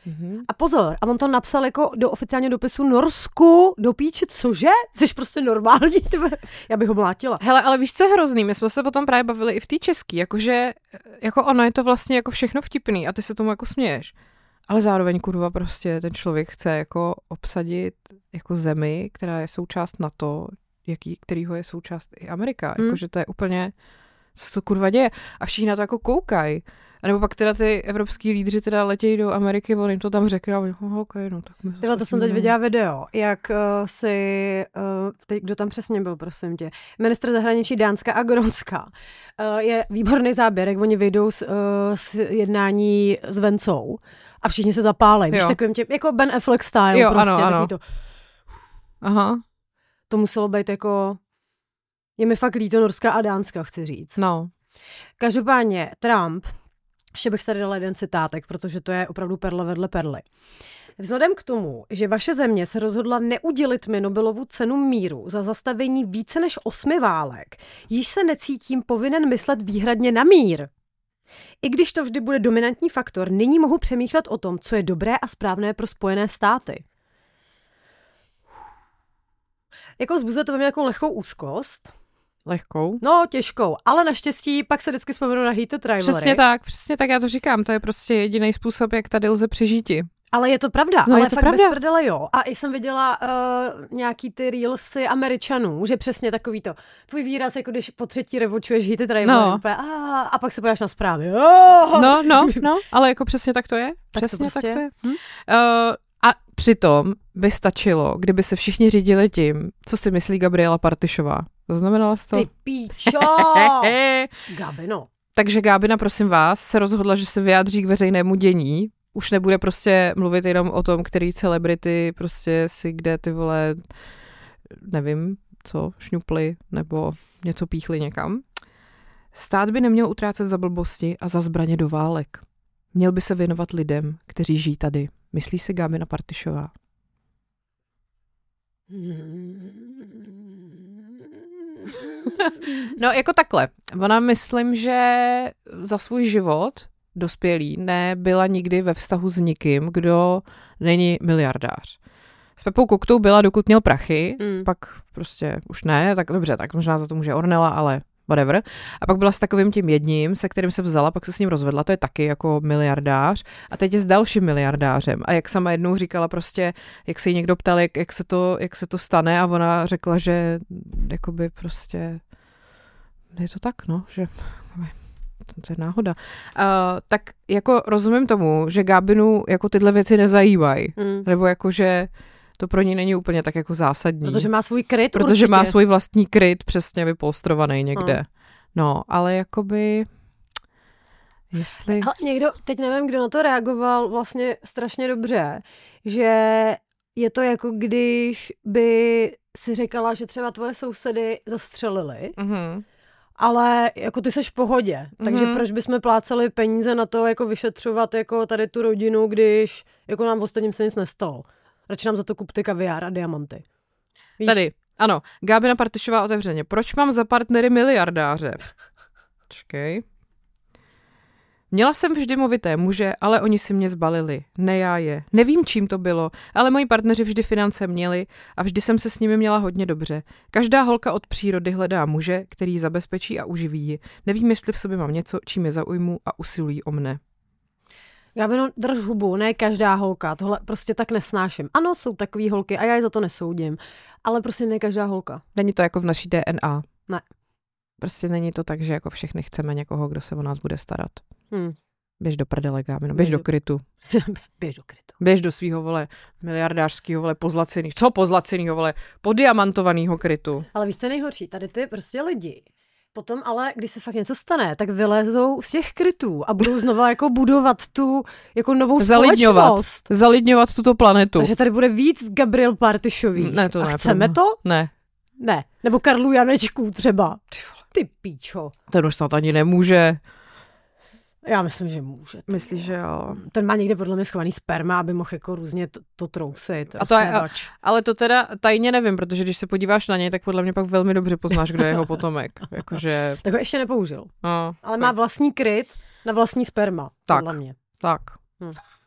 Mm-hmm. A pozor, a on to napsal jako do oficiálního dopisu Norsku, do píči, cože? Jsi prostě normální, tebe. Já bych ho mlátila. Hele, ale víš, co je hrozný? My jsme se potom právě bavili i v té český, jakože jako ono je to vlastně jako všechno vtipný a ty se tomu jako směješ. Ale zároveň, kurva, prostě ten člověk chce jako obsadit jako zemi, která je součást NATO, jaký, kterýho je součást i Amerika. Hmm. Jakože to je úplně, co to kurva děje. A všichni na to jako koukají. A nebo pak teda ty evropský lídři teda letějí do Ameriky, on jim to tam řekne a oni, oh, ok, no tak my... Tyhle, to jsem teď viděla video, jak uh, si, uh, teď, kdo tam přesně byl, prosím tě, ministr zahraničí Dánska a Grónska. Uh, je výborný záběr, jak oni vyjdou z, uh, z jednání s Vencou a všichni se zapálej. Víš, takovým tím, jako Ben Affleck style, jo, prostě, ano, ano. to. Aha. To muselo být jako, je mi fakt líto Norska a Dánska, chci říct. No. Každopádně Trump, ještě bych tady dala jeden citátek, protože to je opravdu perle vedle perly. Vzhledem k tomu, že vaše země se rozhodla neudělit mi Nobelovu cenu míru za zastavení více než osmi válek, již se necítím povinen myslet výhradně na mír. I když to vždy bude dominantní faktor, nyní mohu přemýšlet o tom, co je dobré a správné pro Spojené státy. Jako zbuzuje to ve mě jako lehkou úzkost. Lehkou? No, těžkou, ale naštěstí pak se vždycky vzpomenu na Heated Rivalry. Přesně tak, přesně tak, já to říkám, to je prostě jediný způsob, jak tady lze přežíti. Ale je to pravda, no, ale je to fakt pravda. bez prdele, jo. A i jsem viděla uh, nějaký ty reelsy Američanů, že přesně takový to, tvůj výraz, jako když po třetí revočuješ Heated Rivalry, no. a, a pak se pojáš na zprávy. Oh! No, no, no, ale jako přesně tak to je. Tak přesně to prostě tak to je. Hm? Uh, a přitom by stačilo, kdyby se všichni řídili tím, co si myslí Gabriela Partyšová. Zaznamenala jsi to? Ty píčo! Gabino. Takže Gábina, prosím vás, se rozhodla, že se vyjádří k veřejnému dění. Už nebude prostě mluvit jenom o tom, který celebrity prostě si kde ty vole, nevím, co, šňupli nebo něco píchli někam. Stát by neměl utrácet za blbosti a za zbraně do válek. Měl by se věnovat lidem, kteří žijí tady. Myslí si Gábina Partyšová. No jako takhle. Ona myslím, že za svůj život dospělý nebyla nikdy ve vztahu s nikým, kdo není miliardář. S Pepou Koktou byla, dokud měl prachy, mm. pak prostě už ne, tak dobře, tak možná za to může Ornella, ale whatever. A pak byla s takovým tím jedním, se kterým se vzala, pak se s ním rozvedla, to je taky jako miliardář a teď je s dalším miliardářem. A jak sama jednou říkala prostě, jak se jí někdo ptal, jak, jak, se to, jak se to stane a ona řekla, že jakoby prostě je to tak, no, že to je náhoda. Uh, tak jako rozumím tomu, že Gábinu jako tyhle věci nezajímají. Mm. Nebo jako, že to pro ní není úplně tak jako zásadní. Protože má svůj kryt Protože určitě. má svůj vlastní kryt přesně vypolstrovaný někde. Mm. No, ale jakoby jestli... Ale někdo, teď nevím, kdo na to reagoval vlastně strašně dobře, že je to jako když by si řekala, že třeba tvoje sousedy zastřelili, mm-hmm. ale jako ty seš v pohodě, takže mm-hmm. proč bychom pláceli peníze na to, jako vyšetřovat jako tady tu rodinu, když jako nám v ostatním se nic nestalo. Radši nám za to kupte kaviár a diamanty. Víš? Tady, ano, Gábina Partyšová otevřeně. Proč mám za partnery miliardáře? Čekej. Měla jsem vždy movité muže, ale oni si mě zbalili. Ne já je. Nevím, čím to bylo, ale moji partneři vždy finance měli a vždy jsem se s nimi měla hodně dobře. Každá holka od přírody hledá muže, který ji zabezpečí a uživí ji. Nevím, jestli v sobě mám něco, čím je zaujmu a usilují o mne. Já bych drž hubu, ne každá holka, tohle prostě tak nesnáším. Ano, jsou takový holky a já je za to nesoudím, ale prostě ne každá holka. Není to jako v naší D N A. Ne. Prostě není to tak, že jako všechny chceme někoho, kdo se o nás bude starat. Hmm. Běž do prdele, Gábino, běž, běž do krytu. Běž do krytu. Běž do svýho, vole, miliardářskýho, vole, pozlacených, co pozlacenýho, vole, podiamantovanýho krytu. Ale víš, co je nejhorší? Tady ty prostě lidi. Potom ale, když se fakt něco stane, tak vylezou z těch krytů a budou znova jako budovat tu jako novou Zalidňovat. společnost. Zalidňovat tuto planetu. Takže tady bude víc Gabriel Partyšových. Ne, to a ne. chceme to? Ne. Ne. Nebo Karlu Janečků třeba. Ty píčo. Ten už snad ani nemůže. Já myslím, že může. Myslíš, že jo? Ten má někde podle mě schovaný sperma, aby mohl jako různě to, to trousit. A to je, ale to teda tajně nevím, protože když se podíváš na něj, tak podle mě pak velmi dobře poznáš, kdo je jeho potomek. Jakože... Tak ho ještě nepoužil. No, ale má vlastní kryt na vlastní sperma. Tak, podle mě. tak. Hm.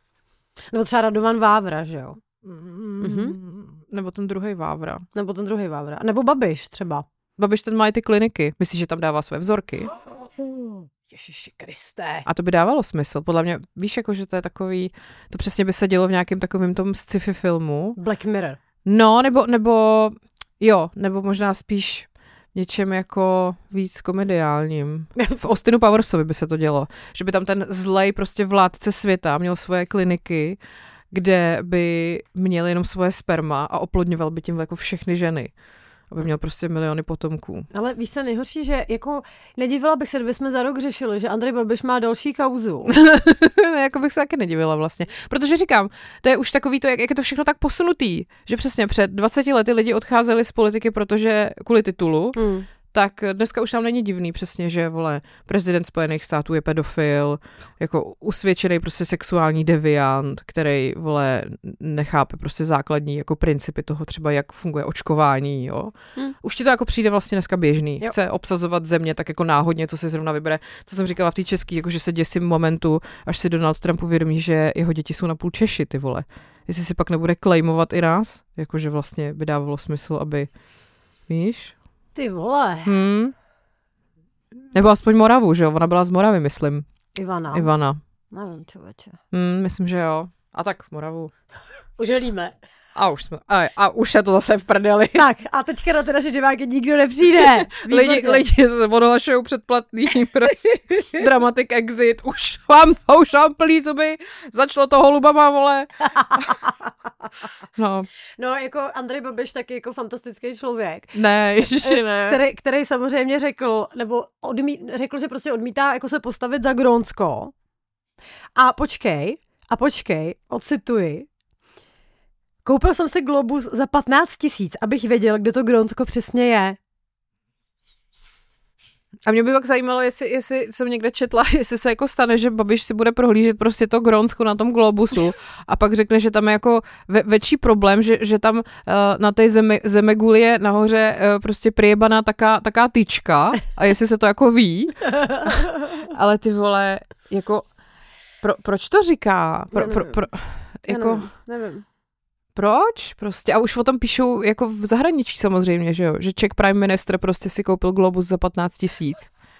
Nebo třeba Radovan Vávra, že jo? Mm, mm-hmm. Nebo ten druhý Vávra. Nebo ten druhý Vávra. Nebo Babiš třeba. Babiš ten má ty kliniky. Myslíš, že tam dává své vzorky? Ježiši Kriste. A to by dávalo smysl. Podle mě, víš, jako, že to je takový, to přesně by se dělo v nějakém takovém tom sci-fi filmu. Black Mirror. No, nebo, nebo, jo, nebo možná spíš něčem jako víc komediálním. V Austinu Powersovi by se to dělo. Že by tam ten zlej prostě vládce světa měl svoje kliniky, kde by měl jenom svoje sperma a oplodňoval by tím jako všechny ženy. Aby měl prostě miliony potomků. Ale víš co, nejhorší, že jako nedivila bych se, kdyby jsme za rok řešili, že Andrej Babiš má další kauzu. Jako bych se taky nedivila vlastně. Protože říkám, to je už takový to, jak, jak je to všechno tak posunutý, že přesně před dvaceti lety lidi odcházeli z politiky, protože kvůli titulu, mm. tak dneska už nám není divný přesně, že vole, prezident Spojených států je pedofil, jako usvědčený prostě sexuální deviant, který vole nechápe prostě základní jako principy toho třeba, jak funguje očkování, jo. Hmm. Už ti to jako přijde vlastně dneska běžný. Jo. Chce obsazovat země tak jako náhodně, co si zrovna vybere. Co jsem říkala v té české, jako že se děsím momentu, až si Donald Trump uvědomí, že jeho děti jsou napůl Češi, ty vole. Jestli si pak nebude claimovat i nás, jakože vlastně by dávalo smysl, aby, víš? Ty vole. Hmm. Nebo aspoň Moravu, že jo? Ona byla z Moravy, myslím. Ivana. Ivana. Nevím, člověče. Hmm, myslím, že jo. A tak Moravu. Uželíme. A už jsme, a, a už je to zase v prdeli. Tak, a teďka na ty naše diváky nikdo nepřijde. lidi, lidi se odohlašují předplatný, prostě dramatic exit, už vám, už vám plný zuby, začalo to holubama, vole. No. No, jako Andrej Babiš taky jako fantastický člověk. Ne, ježiši, ne. Který, který samozřejmě řekl, nebo odmít, řekl, že prostě odmítá jako se postavit za Grónsko. A počkej, a počkej, ocituji. Koupil jsem si Globus za patnáct tisíc, abych věděl, kde to Grónsko přesně je. A mě by pak zajímalo, jestli, jestli jsem někde četla, jestli se jako stane, že Babiš si bude prohlížet prostě to Grónsko na tom Globusu a pak řekne, že tam je jako ve, větší problém, že, že tam uh, na té zeme, zemeguli je nahoře uh, prostě prijebaná taká, taká tyčka a jestli se to jako ví. Ale ty vole, jako pro, proč to říká? Pro, pro, pro, jako, nevím, nevím. Proč? Prostě a už o tom píšou jako v zahraničí samozřejmě, že jo? Že Czech prime minister prostě si koupil Globus za patnáct tisíc.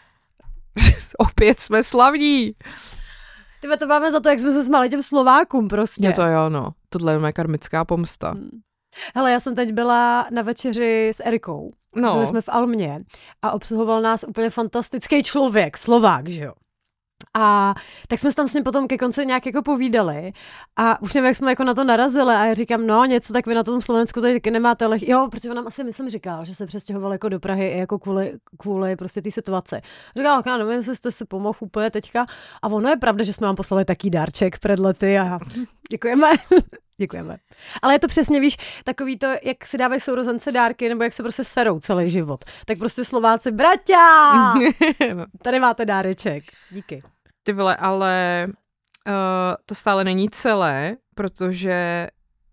Opět jsme slavní. Tyve, to máme za to, jak jsme se smáli těm Slovákům prostě. Je to jo, no. Tohle je moje karmická pomsta. Hmm. Hele, já jsem teď byla na večeři s Erikou. No. Byli jsme v Almě a obsluhoval nás úplně fantastický člověk, Slovák, že jo? A tak jsme se tam s ním potom ke konci nějak jako povídali a už nevím, jak jsme jako na to narazili a já říkám, no něco, tak vy na tom Slovensku tady taky nemáte, ale jo, protože on nám asi, myslím, říkal, že se přestěhoval jako do Prahy jako kvůli, kvůli prostě té situace. Říkal, já nevím, jestli jste si pomohl úplně teďka a ono je pravda, že jsme vám poslali taký dárček před lety a děkujeme. Děkujeme. Ale je to přesně, víš, takový to, jak si dávají sourozence dárky, nebo jak se prostě serou celý život. Tak prostě Slováci, braťa! Tady máte dáreček. Díky. Ty vole, ale uh, to stále není celé, protože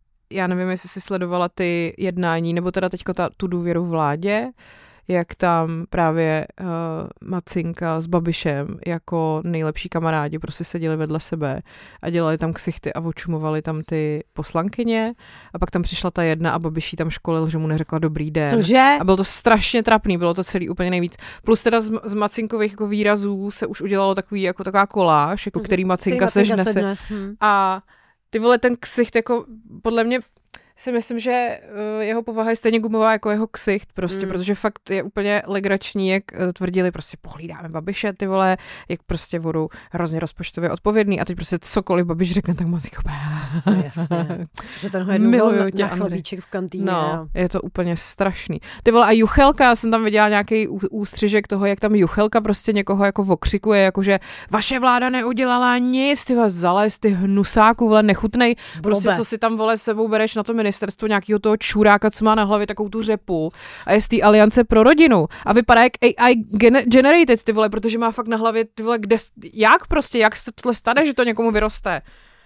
já nevím, jestli jsi sledovala ty jednání, nebo teda teďko ta, tu důvěru vládě, jak tam právě uh, Macinka s Babišem jako nejlepší kamarádi prostě seděli vedle sebe a dělali tam ksichty a očumovali tam ty poslankyně a pak tam přišla ta jedna a Babiš jí tam školil, že mu neřekla dobrý den. Cože? A bylo to strašně trapný, bylo to celý úplně nejvíc. Plus teda z, z Macinkových jako výrazů se už udělalo takový, jako taková koláž, jako který Macinka se žnese. Hm. A ty vole, ten ksicht jako podle mě si myslím, že uh, jeho povaha je stejně gumová jako jeho ksicht, prostě, mm. protože fakt je úplně legrační, jak uh, tvrdili, prostě pohlídáme Babiše, ty vole, jak prostě budou hrozně rozpočtově odpovědný a teď prostě cokoliv Babiš řekne, tak moc jako no, jasně, že ten ho jednou vzal na, na chlebíček v kantýně. No, jo. Je to úplně strašný. Ty vole, a Juchelka, já jsem tam viděla nějaký ústřižek toho, jak tam Juchelka prostě někoho jako okřikuje, jakože vaše vláda neudělala nic, ty vás zalez, ty hnusáku, vole, nechutnej, prostě co si tam, vole, s sebou bereš na to ministerstvo nějakého toho čuráka, co má na hlavě takovou tu řepu a je z té Aliance pro rodinu a vypadá jak A I generated, ty vole, protože má fakt na hlavě, ty vole, kde, jak prostě, jak se tohle stane, že to někomu vyroste.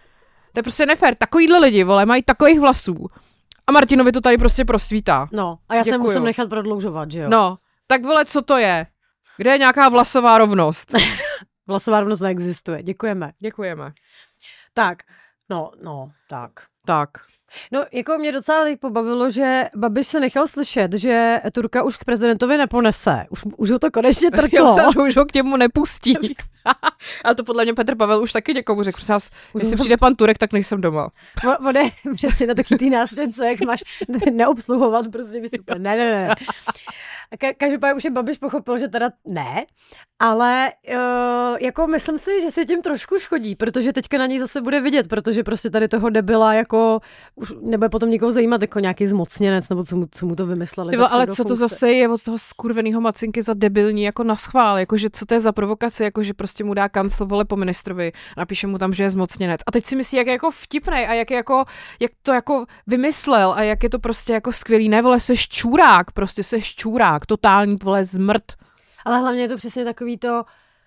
To je prostě nefér. Takovýhle lidi, vole, mají takových vlasů a Martinovi to tady prostě prosvítá. No, a já Děkuju. se musím nechat prodloužovat, že jo? No, tak vole, co to je? Kde je nějaká vlasová rovnost? Vlasová rovnost neexistuje. Děkujeme. Děkujeme. Tak, No, no, tak. Tak. No, jako mě docela teď pobavilo, že Babiš se nechal slyšet, že Turka už k prezidentovi neponese. Už, už ho to konečně trklo. Já už ho k němu nepustí. Ale to podle mě Petr Pavel už taky někomu řekl, prosím vás, jestli přijde pan Turek, tak nejsem doma. On je přesně na taky tý nástěnce, jak máš neobsluhovat, prostě by super. Ne, ne, ne. Ka- každopádně už je Babiš pochopil, že teda ne, ale uh, jako myslím si, že si tím trošku škodí, protože teďka na něj zase bude vidět, protože prostě tady toho debila jako už nebude potom nikoho zajímat jako nějaký zmocněnec, nebo co mu, co mu to vymysleli. Tyvo, ale co to zase je od toho skurvenýho Macinky za debilní jako naschvál, jakože co to je za provokace, jakože prostě mu dá kancel vole po ministrovi, napíše mu tam, že je zmocněnec. A teď si myslí, jak je jako vtipnej a jak je jako, jak to jako vymyslel a jak je to prostě jako skvělý. Ne, vole, seš čurák, prostě seš čurák, totální vole zmrt. Ale hlavně je to přesně takový to,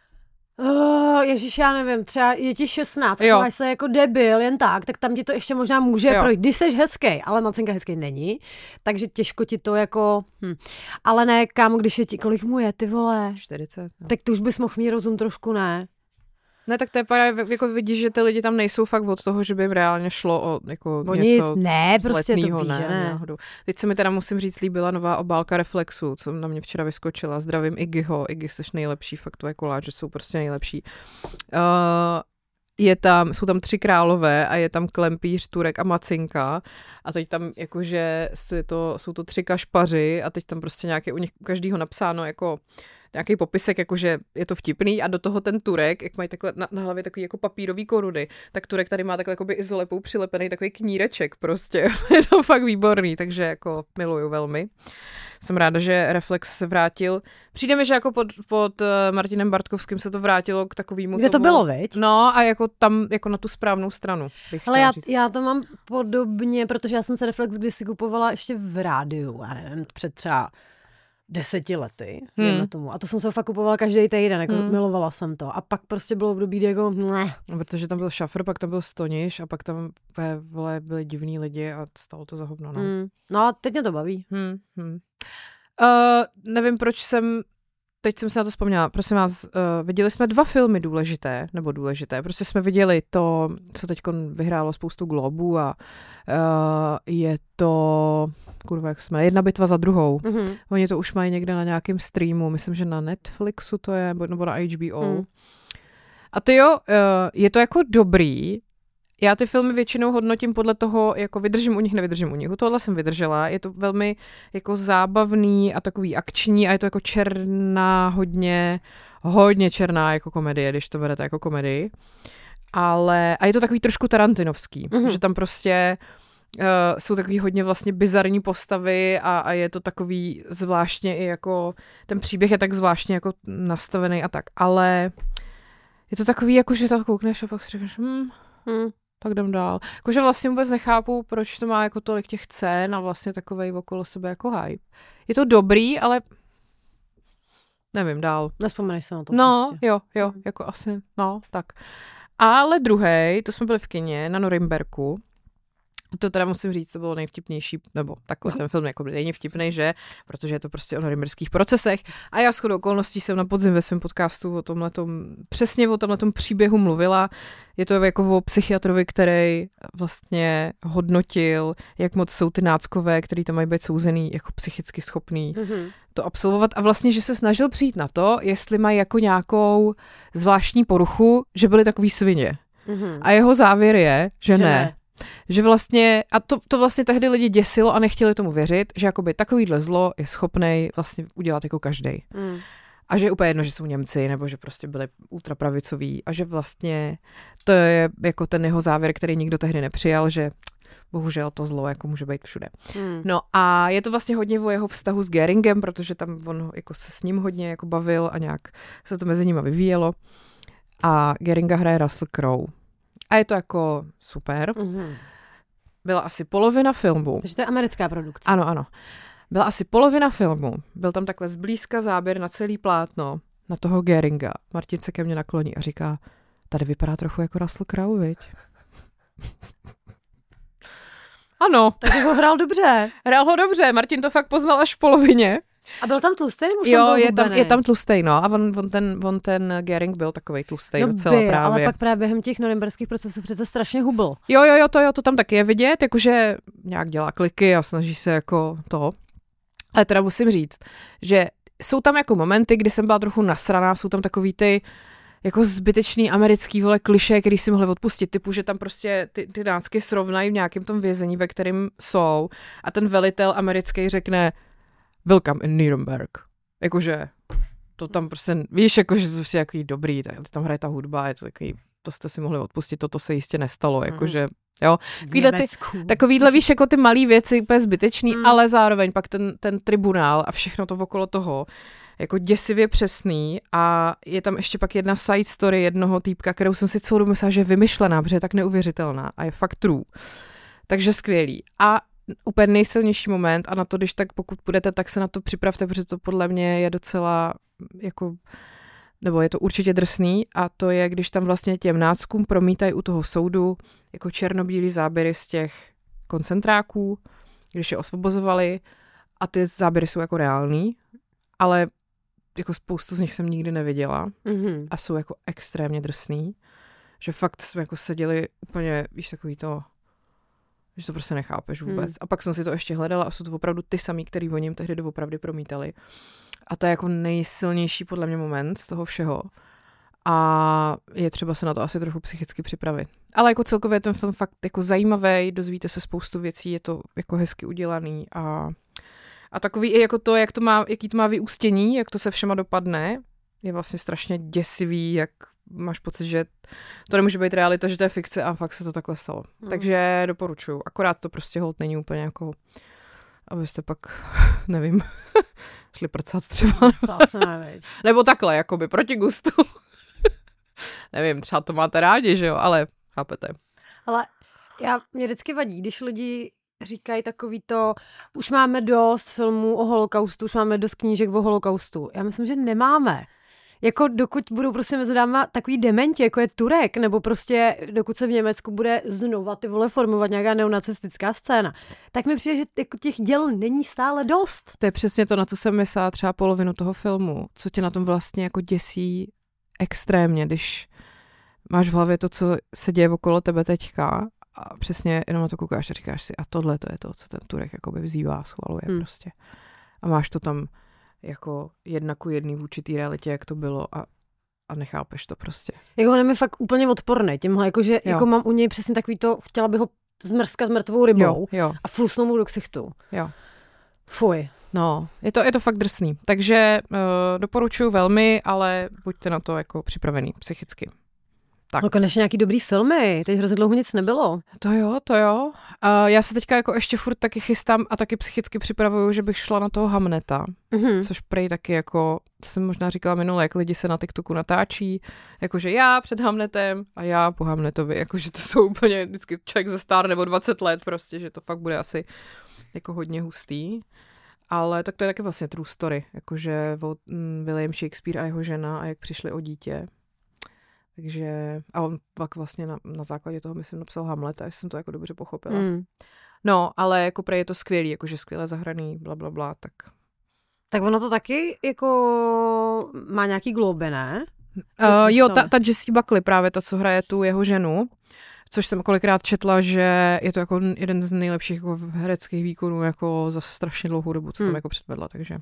uh, ježiš, já nevím, třeba je ti šestnáct, a máš se jako debil jen tak, tak tam ti to ještě možná může jo. projít, když seš hezkej, ale Macinka hezkej není, takže těžko ti to jako, hm. ale ne, kámo, když je ti, kolik mu je, ty vole? čtyřicet. No. Tak tu už bys mohl mít rozum trošku, ne? Ne, tak to je právě, jako vidíš, že ty lidi tam nejsou fakt od toho, že by jim reálně šlo o jako o něco nic, ne, prostě to ví, ne, že ne. Náhodou. Teď se mi teda musím říct, líbila nová obálka Reflexu, co na mě včera vyskočila. Zdravím Iggyho, Iggy, jsi nejlepší, fakt tvoje koláče jsou prostě nejlepší. Uh, je tam, jsou tam tři králové a je tam Klempíř, Turek a Macinka a teď tam jakože to, jsou to tři kašpaři a teď tam prostě nějaké u nich u každého napsáno jako nějaký popisek, jakože je to vtipný a do toho ten Turek, jak mají takhle na, na hlavě takový jako papírový koruny, tak Turek tady má takhle jakoby izolepou přilepený takový kníreček prostě. Je to fakt výborný, takže jako miluju velmi. Jsem ráda, že Reflex se vrátil. Přijde mi, že jako pod, pod Martinem Bartkovským se to vrátilo k takovému Kde to tomu, bylo, viď? No a jako tam, jako na tu správnou stranu. Ale já, já to mám podobně, protože já jsem se Reflex kdysi kupovala ještě v rádiu, já nevím, před třeba deseti lety, hmm. tomu. A to jsem se fakt kupovala každý týden, jako hmm. milovala jsem to. A pak prostě bylo období, jako ne. Protože tam byl Šafr, pak tam byl Stoniš a pak tam vole, byli divní lidi a stalo to za hovno. No, hmm. no a teď mě to baví. Hmm. Hmm. Uh, nevím, proč jsem teď jsem se na to vzpomněla. Prosím vás, uh, viděli jsme dva filmy důležité, nebo důležité. Prostě jsme viděli to, co teď vyhrálo spoustu globů a uh, je to kurva, jak jsme, jedna bitva za druhou. Mm-hmm. Oni to už mají někde na nějakém streamu, myslím, že na Netflixu to je, nebo na H B O. Mm. A ty jo, je to jako dobrý. Já ty filmy většinou hodnotím podle toho, jako vydržím u nich, nevydržím u nich. U tohohle jsem vydržela. Je to velmi jako zábavný a takový akční a je to jako černá, hodně, hodně černá jako komedie, když to berete jako komedii. Ale, a je to takový trošku tarantinovský, mm-hmm. že tam prostě Uh, jsou takový hodně vlastně bizarní postavy a, a je to takový zvláštně i jako, ten příběh je tak zvláštně jako nastavený a tak, ale je to takový jako, že to koukneš a pak si řekneš, hm, hm, tak jdem dál. Jakože vlastně vůbec nechápu, proč to má jako tolik těch cen a vlastně takovej okolo sebe jako hype. Je to dobrý, ale nevím, dál. Nevzpomeneš se na to. No, prostě. jo, jo, jako asi, no, tak. Ale druhej, to jsme byli v kině na Norimberku. To teda musím říct, to bylo nejvtipnější, nebo takhle ten film jako není vtipnej, že? Protože je to prostě o norimberských procesech. A já shodou okolností jsem na podzim ve svém podcastu o tomhletom, přesně o tomhletom příběhu mluvila. Je to jako o psychiatrovi, který vlastně hodnotil, jak moc jsou ty náckové, který tam mají být souzený, jako psychicky schopný mm-hmm. to absolvovat. A vlastně, že se snažil přijít na to, jestli mají jako nějakou zvláštní poruchu, že byly takový svině. Mm-hmm. A jeho závěr je, že, že ne. ne. Že vlastně, a to, to vlastně tehdy lidi děsilo a nechtěli tomu věřit, že jakoby takovýhle zlo je schopnej vlastně udělat jako každej. Mm. A že je úplně jedno, že jsou Němci, nebo že prostě byli ultrapravicoví a že vlastně to je jako ten jeho závěr, který nikdo tehdy nepřijal, že bohužel to zlo jako může být všude. Mm. No a je to vlastně hodně o jeho vztahu s Göringem, protože tam on jako se s ním hodně jako bavil a nějak se to mezi nimi vyvíjelo. A Göringa hraje Russell Crowe. A je to jako super. Mm-hmm. Byla asi polovina filmu. Takže to je americká produkce. Ano, ano. Byla asi polovina filmu. Byl tam takhle zblízka záběr na celý plátno na toho Göringa. Martin se ke mně nakloní a říká, tady vypadá trochu jako Russell Crowe, viď? Ano. Takže ho hrál dobře. Hrál ho dobře. Martin to fakt poznal až v polovině. A byl tam tlustý nebo Jo, tam byl je tam, hubený? je tam tlustej, no. A on, on, ten, on ten Göring byl takovej tlustej no docela byl, právě. ale pak právě během těch norimberských procesů přece strašně hubl. Jo, jo, jo, to jo, to tam taky je vidět, jakože nějak dělá kliky a snaží se jako to. Ale teda musím říct, že jsou tam jako momenty, kdy jsem byla trochu nasraná, jsou tam takový ty jako zbytečný americký vole klišé, který si mohli odpustit, typu, že tam prostě ty, ty dácky srovnají v nějakém tom vězení, ve kterém jsou a ten velitel americký řekne welcome in Nuremberg. Jakože to tam prostě, víš, jakože to je jaký dobrý, tak tam hraje ta hudba, je to takový, to jste si mohli odpustit, toto se jistě nestalo, jakože, jo. Takovýhle, ty, takovýhle víš, jako ty malý věci, úplně zbytečný, mm. ale zároveň pak ten, ten tribunál a všechno to okolo toho, jako děsivě přesný a je tam ještě pak jedna side story jednoho týpka, kterou jsem si celou dobu myslela, že je vymyšlená, protože je tak neuvěřitelná a je fakt true. Takže skvělý. A úplně nejsilnější moment a na to, když tak pokud budete, tak se na to připravte, protože to podle mě je docela jako, nebo je to určitě drsný a to je, když tam vlastně těm náckům promítají u toho soudu jako černobílý záběry z těch koncentráků, když je osvobozovali a ty záběry jsou jako reální, ale jako spoustu z nich jsem nikdy neviděla mm-hmm. a jsou jako extrémně drsný, že fakt jsme jako seděli úplně, víš, takový to, že to prostě nechápeš vůbec. Mm. A pak jsem si to ještě hledala a jsou to opravdu ty samý, který oni jim tehdy doopravdy promítali. A to je jako nejsilnější podle mě moment z toho všeho. A je třeba se na to asi trochu psychicky připravit. Ale jako celkově ten film fakt jako zajímavý, dozvíte se spoustu věcí, je to jako hezky udělaný a A takový i jako to, jak to má, jaký to má vyústění, jak to se všema dopadne, je vlastně strašně děsivý, jak máš pocit, že to nemůže být realita, že to je fikce a fakt se to takhle stalo. Mm. Takže doporučuju. Akorát to prostě holt není úplně jako, abyste pak, nevím, šli prcat třeba. To asi nevěď. Nebo takhle, jakoby proti gustu. Nevím, třeba to máte rádi, že jo, ale chápete. Ale já, mě vždycky vadí, když lidi říkají takový to, už máme dost filmů o holokaustu, už máme dost knížek o holokaustu. Já myslím, že nemáme. Jako dokud budou prostě mezi náma takový dementi, jako je Turek, nebo prostě dokud se v Německu bude znova ty vole formovat nějaká neonacistická scéna, tak mi přijde, že jako těch děl není stále dost. To je přesně to, na co jsem myslela třeba polovinu toho filmu, co tě na tom vlastně jako děsí extrémně, když máš v hlavě to, co se děje okolo tebe teďka a přesně jenom na to koukáš a říkáš si, a tohle to je to, co ten Turek jakoby vzývá, schvaluje hmm. prostě. A máš to tam jako jedna ku jedný vůči té realitě, jak to bylo a, a nechápeš to prostě. Jako on je mi fakt úplně odporný tímhle, jakože jako mám u něj přesně takový to, chtěla bych ho zmrskat mrtvou rybou jo, jo. a flusnout mu do ksichtu. Jo. Fuj. No, je to, je to fakt drsný. Takže uh, doporučuji velmi, ale buďte na to jako připravený psychicky. Tak. No konečně nějaký dobrý filmy, teď hrozně dlouho nic nebylo. To jo, to jo. Uh, já se teďka jako ještě furt taky chystám a taky psychicky připravuju, že bych šla na toho Hamneta, mm-hmm. což prej taky jako, to jsem možná říkala minule, jak lidi se na TikToku natáčí, jakože já před Hamnetem a já po Hamnetovi, jakože to jsou úplně vždycky člověk ze star nebo dvacet let prostě, že to fakt bude asi jako hodně hustý. Ale tak to je taky vlastně true story, jakože William Shakespeare a jeho žena a jak přišli o dítě. Takže, a on pak vlastně na, na základě toho myslím napsal Hamlet, a jsem to jako dobře pochopila. Mm. No, ale jako prej je to skvělý, jakože skvěle zahraný, bla, bla, bla, tak. Tak ono to taky jako má nějaký globy, ne? Uh, jo, ta, ta Jessie Buckley, právě ta, co hraje tu jeho ženu, což jsem kolikrát četla, že je to jako jeden z nejlepších jako hereckých výkonů jako za strašně dlouhou dobu, co tam mm. jako předvedla, takže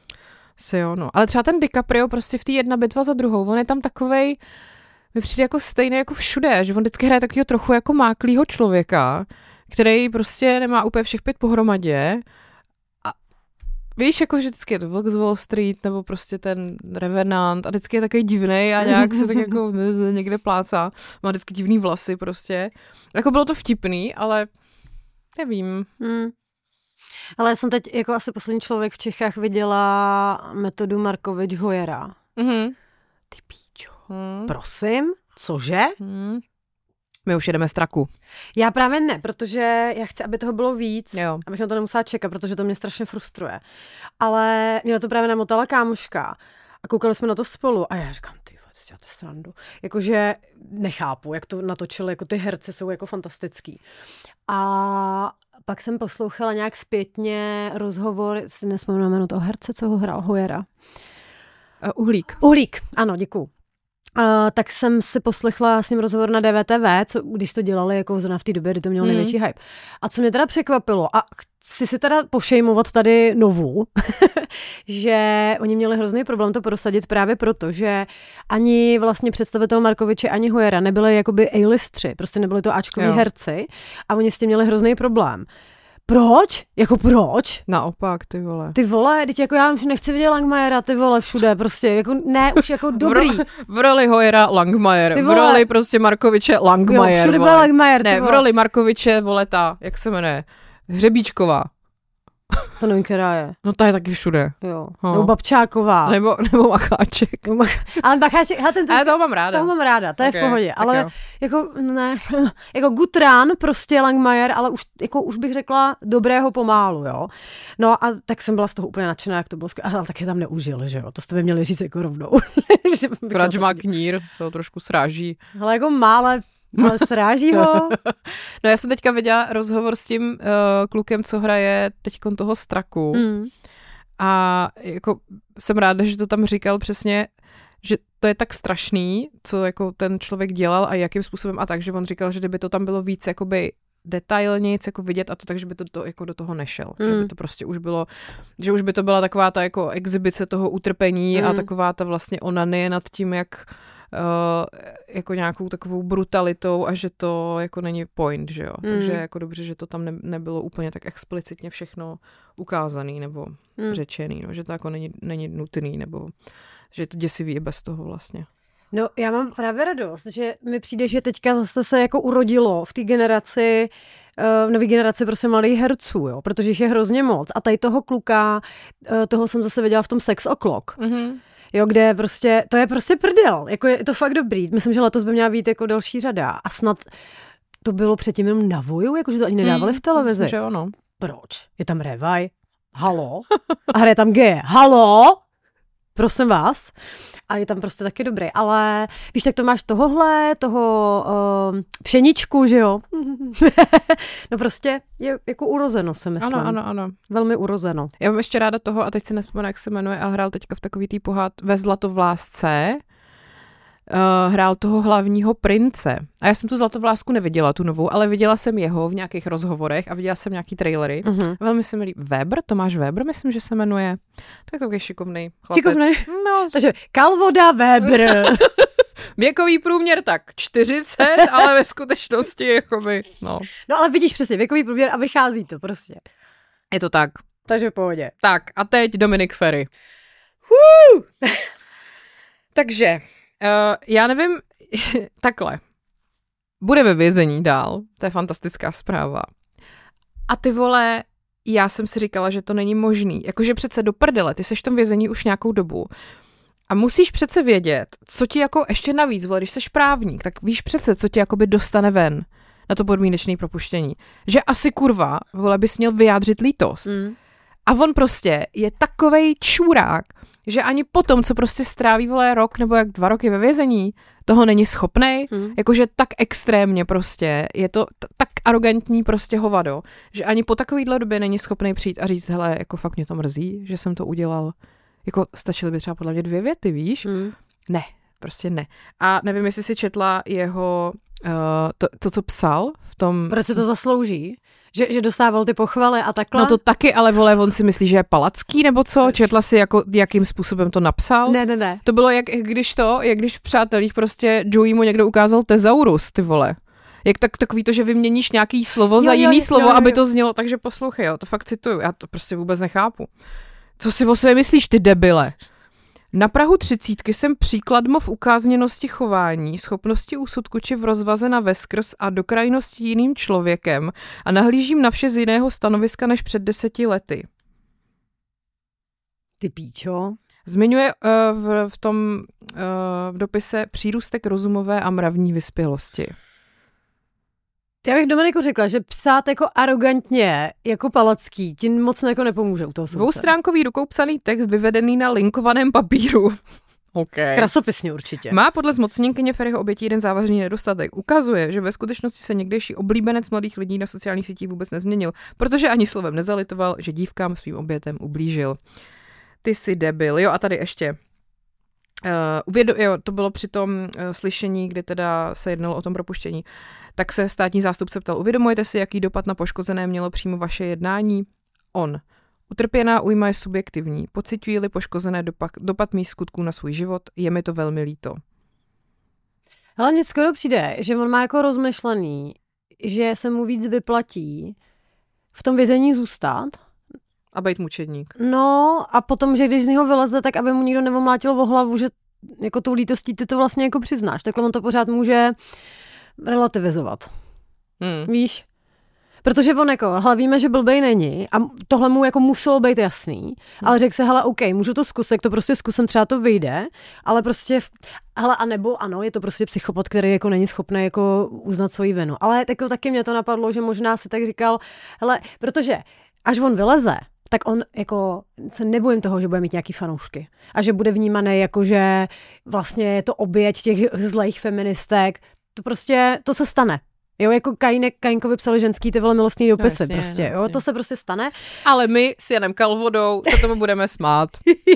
si jo, no. Ale třeba ten DiCaprio prostě v té jedna bitva za druhou, on je tam takovej, mi přijde jako stejný jako všude, že on vždycky hraje takového trochu jako máklýho člověka, který prostě nemá úplně všech pět pohromadě a víš, jako že vždycky je to Vlk z Wall Street nebo prostě ten Revenant a vždycky je takový divnej a nějak se tak jako někde plácá, má vždycky divný vlasy prostě. Jako bylo to vtipný, ale nevím. Hmm. Ale já jsem teď jako asi poslední člověk v Čechách viděla Metodu Markovič Hojera. Mm-hmm. Ty píčo. Hmm. Prosím, cože? Hmm. My už jedeme z traku. Já právě ne, protože já chci, aby toho bylo víc, jo. abych na to nemusela čekat, protože to mě strašně frustruje. Ale mě na to právě namotala kámoška a koukali jsme na to spolu a já říkám, ty vole, si děláte srandu. Jakože nechápu, jak to natočili, jako ty herci jsou jako fantastický. A pak jsem poslouchala nějak zpětně rozhovor, si nespomínám na jméno toho herce, co ho hrál, Hojera. Uh, Uhlík. Uhlík, ano, děkuju. Uh, tak jsem si poslechla s ním rozhovor na D V T V, co, když to dělali jako zrovna v té době, kdy to mělo mm. největší hype. A co mě teda překvapilo, a chci si teda pošejmovat tady Novu, že oni měli hrozný problém to prosadit právě proto, že ani vlastně představitel Markoviče, ani Hojera nebyli jakoby A-listři, prostě nebyli to áčkoví herci a oni s tím měli hrozný problém. Proč? Jako proč? Naopak, ty vole. Ty vole, teď jako já už nechci vidět Langmajera, ty vole, všude, prostě, jako ne, už jako dobrý. V, ro- v roli Hojera Langmajer, v roli prostě Markoviče Langmajer. Jo, všude byl Langmajer, Ne, v roli Markoviče, vole, ta, jak se jmenuje, Hřebíčková. To nevím, která je. No ta je taky všude. Jo. No. Nebo Babčáková. Nebo, nebo Macháček. Ale Macháček, hele, ten, ten, ale toho mám ráda. Toho mám ráda, to okay, je v pohodě. Ale jo. jako, ne, jako Gutrán, prostě Langmajer, ale už, jako, už bych řekla dobrého pomálu, jo. No a tak jsem byla z toho úplně nadšená, jak to bylo skvělé. Ale taky tam neužil, že jo. To jste by měli říct jako rovnou. Proč má knír, to trošku sráží. Ale jako mále, ale sráží ho. No já jsem teďka viděla rozhovor s tím uh, klukem, co hraje teďkon toho Straku. Mm. A jako jsem ráda, že to tam říkal přesně, že to je tak strašný, co jako ten člověk dělal a jakým způsobem a tak, že on říkal, že kdyby to tam bylo víc jakoby detailnějc jako vidět a to tak, že by to, to jako do toho nešel. Mm. Že by to prostě už bylo, že už by to byla taková ta jako exibice toho utrpení mm. a taková ta vlastně onanie nad tím, jak Uh, jako nějakou takovou brutalitou a že to jako není point, že jo. Mm. Takže jako dobře, že to tam ne, nebylo úplně tak explicitně všechno ukázaný nebo mm. řečený, no, že to jako není, není nutný, nebo že je to děsivý i bez toho vlastně. No já mám právě radost, že mi přijde, že teďka zase se jako urodilo v té generaci, v nový generaci prostě mladých herců, jo, protože jich je hrozně moc a tady toho kluka, toho jsem zase viděla v tom Sex O'Clock. Mm-hmm. Jo, kde prostě, to je prostě prdel, jako je to fakt dobrý. Myslím, že letos by měla být jako další řada a snad to bylo předtím jenom na Voju, jakože to ani nedávali hmm, v televizi. Myslím, že ono. Proč? Je tam Revaj? Halo? A hraje tam G. Halo? Prosím vás. A je tam prostě taky dobrý. Ale víš, tak to máš tohohle, toho uh, pšeničku, že jo? No prostě je jako urozeno, se myslím. Ano, ano, ano. Velmi urozeno. Já mám ještě ráda toho, a teď si nespomenu, jak se jmenuje, a hrál teďka v takový tý pohár Ve Zlatovlásce. Uh, hrál toho hlavního prince. A já jsem tu Zlatovlásku neviděla, tu novou, ale viděla jsem jeho v nějakých rozhovorech a viděla jsem nějaký trailery. Uh-huh. Velmi se mi líbí. Weber, Tomáš Weber, myslím, že se jmenuje. To je takový šikovnej chlapec. Šikovnej. No. Takže Kalvoda Weber. Věkový průměr tak čtyřicet, ale ve skutečnosti jakoby, no. No ale vidíš přesně, věkový průměr a vychází to prostě. Je to tak. Takže v pohodě. Tak a teď Dominik Ferry. Takže Uh, já nevím, takhle, bude ve vězení dál, to je fantastická zpráva. A ty vole, já jsem si říkala, že to není možný, jakože přece do prdele, ty seš v tom vězení už nějakou dobu a musíš přece vědět, co ti jako ještě navíc, vole, když seš právník, tak víš přece, co ti jakoby dostane ven na to podmínečné propuštění. Že asi kurva, vole, bys měl vyjádřit lítost. Mm. A on prostě je takovej čurák, že ani potom, co prostě stráví, vole, rok nebo jak dva roky ve vězení, toho není schopnej, hmm. jakože tak extrémně prostě, je to t- tak arrogantní prostě hovado, že ani po takovýhle době není schopnej přijít a říct, hele, jako fakt mě to mrzí, že jsem to udělal. Jako stačily by třeba podle mě dvě věty, víš? Hmm. Ne, prostě ne. A nevím, jestli si četla jeho, uh, to, to, co psal v tom... Proč se to zaslouží? Že, že dostával ty pochvaly a takhle? No to taky, ale vole, on si myslí, že je Palacký nebo co? Četla si, jako, jakým způsobem to napsal? Ne, ne, ne. To bylo, jak když to, jak když v Přátelích prostě Joey mu někdo ukázal tezaurus, ty vole. Jak tak, takový to, že vyměníš nějaký slovo jo, za jiný jo, slovo, jo, jo. aby to znělo, takže poslouchej, jo, to fakt cituju, já to prostě vůbec nechápu. Co si o své myslíš, ty debile? Na prahu třicítky jsem příkladmo v ukázněnosti chování, schopnosti úsudku či v rozvaze na veskrz a do krajnosti jiným člověkem a nahlížím na vše z jiného stanoviska než před deseti lety. Ty píčo. Zmiňuje uh, v, v tom uh, v dopise přírůstek rozumové a mravní vyspělosti. Já bych Dominiku řekla, že psát jako arrogantně, jako Palacký, ti moc jako nepomůže u toho soudce. Dvoustránkový rukou psaný text vyvedený na linkovaném papíru. Okay. Krasopisně určitě. Má podle zmocněnkyně Feriho obětí jeden závažný nedostatek. Ukazuje, že ve skutečnosti se někdejší oblíbenec mladých lidí na sociálních sítích vůbec nezměnil, protože ani slovem nezalitoval, že dívkám svým obětem ublížil. Ty jsi debil. Jo, a tady ještě. Uh, uvědo, jo, to bylo při tom uh, slyšení, kdy teda se jednalo o tom propuštění. Tak se státní zástupce ptal, uvědomujete si, jaký dopad na poškozené mělo přímo vaše jednání? On. Utrpěná újma je subjektivní. Pociťují-li poškozené dopad, dopad mých skutků na svůj život, je mi to velmi líto. Ale mně skoro přijde, že on má jako rozmyšlený, že se mu víc vyplatí v tom vězení zůstat. A být mučedník. No a potom, že když z něho vyleze, tak aby mu nikdo nevomlátil o hlavu, že jako tou lítostí ty to vlastně jako přiznáš. Takhle on to pořád může relativizovat. Hmm. Víš? Protože on jako, hele, víme, že blbej není a tohle mu jako muselo být jasný, hmm. ale řekl se, hele, OK, můžu to zkusit, tak to prostě zkusím, třeba to vyjde, ale prostě, hele, a nebo ano, je to prostě psychopat, který jako není schopný jako uznat svoji vinu. Ale tak, taky mě to napadlo, že možná si tak říkal, hele, protože až on vyleze, tak on jako se nebojím toho, že bude mít nějaký fanoušky a že bude vnímaný jako, že vlastně je to oběť těch zlejch feministek. To prostě, to se stane. Jo, jako Kajnek, Kajnkovi psali ženský ty vole milostný dopisy, jasně, prostě, jasně. Jo, to se prostě stane. Ale my s Janem Kalvodou se tomu budeme smát.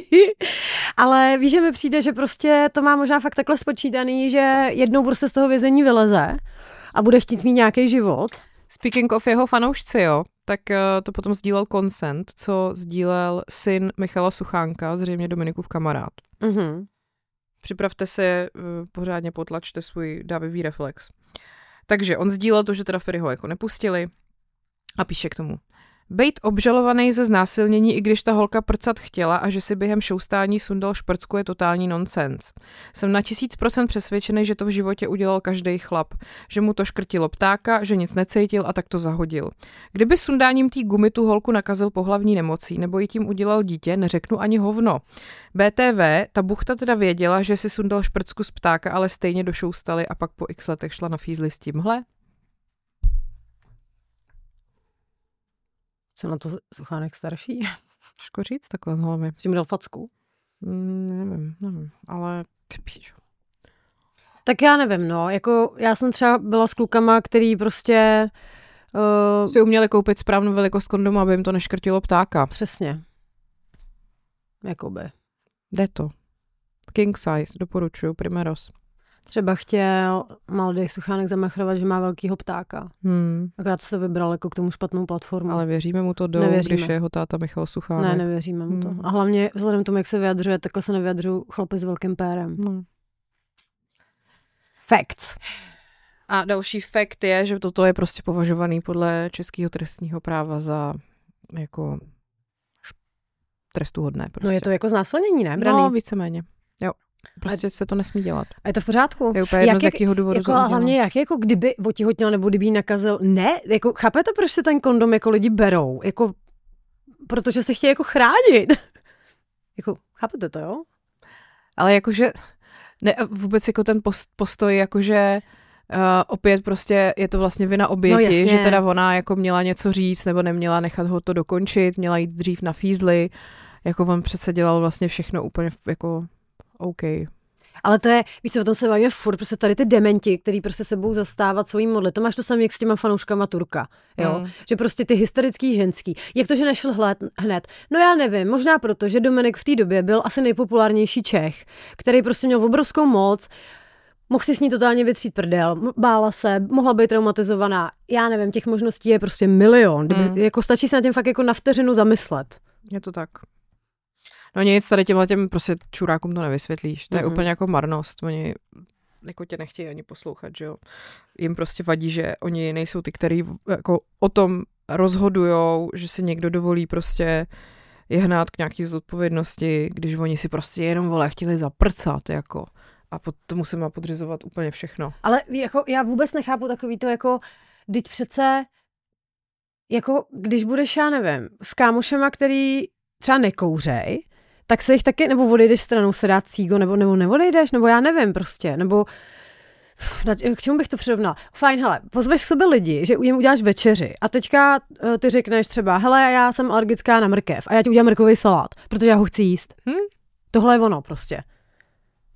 Ale víš, že mi přijde, že prostě to má možná fakt takhle spočítaný, že jednou prostě z toho vězení vyleze a bude chtít mít nějaký život. Speaking of jeho fanoušci, jo, tak uh, to potom sdílel Consent, co sdílel syn Michala Suchánka, zřejmě Dominikův kamarád. Mhm. Připravte se, uh, pořádně potlačte svůj dávivý reflex. Takže on sdílel to, že teda Feriho jako nepustili a píše k tomu. Bejt obžalovaný ze znásilnění, i když ta holka prcat chtěla a že si během šoustání sundal šprcku, je totální nonsens. Jsem na tisíc procent přesvědčený, že to v životě udělal každý chlap. Že mu to škrtilo ptáka, že nic necítil a tak to zahodil. Kdyby sundáním té gumy tu holku nakazil pohlavní nemocí nebo jí tím udělal dítě, neřeknu ani hovno. bé té vé, ta buchta teda věděla, že si sundal šprcku z ptáka, ale stejně došoustali a pak po x letech šla na fízli s tímhle. Co na to Suchánek starší? Těžko říct takhle z hlavy. S tím dal facku? Mm, nevím, nevím, ale ty píčo. Tak já nevím, no, jako já jsem třeba byla s klukama, který prostě... Uh, si uměli koupit správnou velikost kondomu, aby jim to neškrtilo ptáka. Přesně. Jakoby. Jde to. King size, doporučuju, Primeros. Třeba chtěl mladý Suchánek zamachrovat, že má velkýho ptáka. Hmm. Akorát se vybral jako k tomu špatnou platformu. Ale věříme mu to do, nevěříme. Když je jeho táta Michal Suchánek. Ne, nevěříme mu to. Hmm. A hlavně vzhledem tomu, jak se vyjadřuje, takhle se nevyjadřují chlapy s velkým pérem. Hmm. Facts. A další fakt je, že toto je prostě považovaný podle českého trestního práva za jako trestuhodné. Prostě. No je to jako znásilnění, ne? Braný? No, víceméně. Jo. Prostě a se to nesmí dělat. A je to v pořádku? Je úplně jedno, z jakého důvodu jako, a hlavně jak, jako kdyby otěhotněl nebo kdyby jí nakazil. Ne, jako chápete, proč se ten kondom jako lidi berou? Jako, protože se chtějí jako chránit. Jako, chápete to, jo? Ale jakože, ne, vůbec jako ten postoj, jakože uh, opět prostě je to vlastně vina oběti, no, že teda ona jako měla něco říct nebo neměla nechat ho to dokončit, měla jít dřív na fízli, jako on přece dělal vlastně všechno úplně jako OK. Ale to je, víš co, o tom se bavíme furt, prostě tady ty dementi, který prostě se budou zastávat svojí modly. To máš to samé, jak s těma fanouškama Turka, jo? Mm. Že prostě ty hysterický ženský. Jak to, že nešel hned? No já nevím, možná proto, že Dominik v té době byl asi nejpopulárnější Čech, který prostě měl obrovskou moc, mohl si s ní totálně vytřít prdel, bála se, mohla být traumatizovaná. Já nevím, těch možností je prostě milion. Kdyby, mm. jako stačí se na tím fakt jako na vteřinu zamyslet. Je to tak. No nic, tady těmhle těm prostě čurákům to nevysvětlíš. To je mm-hmm. úplně jako marnost. Oni jako tě nechtějí ani poslouchat, že jo. Jim prostě vadí, že oni nejsou ty, který jako o tom rozhodujou, že si někdo dovolí prostě je hnát k nějaký zodpovědnosti, když oni si prostě jenom vole chtěli zaprcat, jako. A pod tomu se má podřizovat úplně všechno. Ale jako já vůbec nechápu takový to jako, teď přece jako když budeš, já nevím, s kámošema, který třeba nekouřej, tak se jich taky, nebo odejdeš stranou se dát cígo, nebo, nebo neodejdeš, nebo já nevím prostě, nebo k čemu bych to přirovnala? Fajn, hele, pozveš k sobě lidi, že jim uděláš večeři a teďka uh, ty řekneš třeba, hele, já jsem alergická na mrkev a já ti udělám mrkový salát, protože já ho chci jíst. Hmm? Tohle je ono prostě.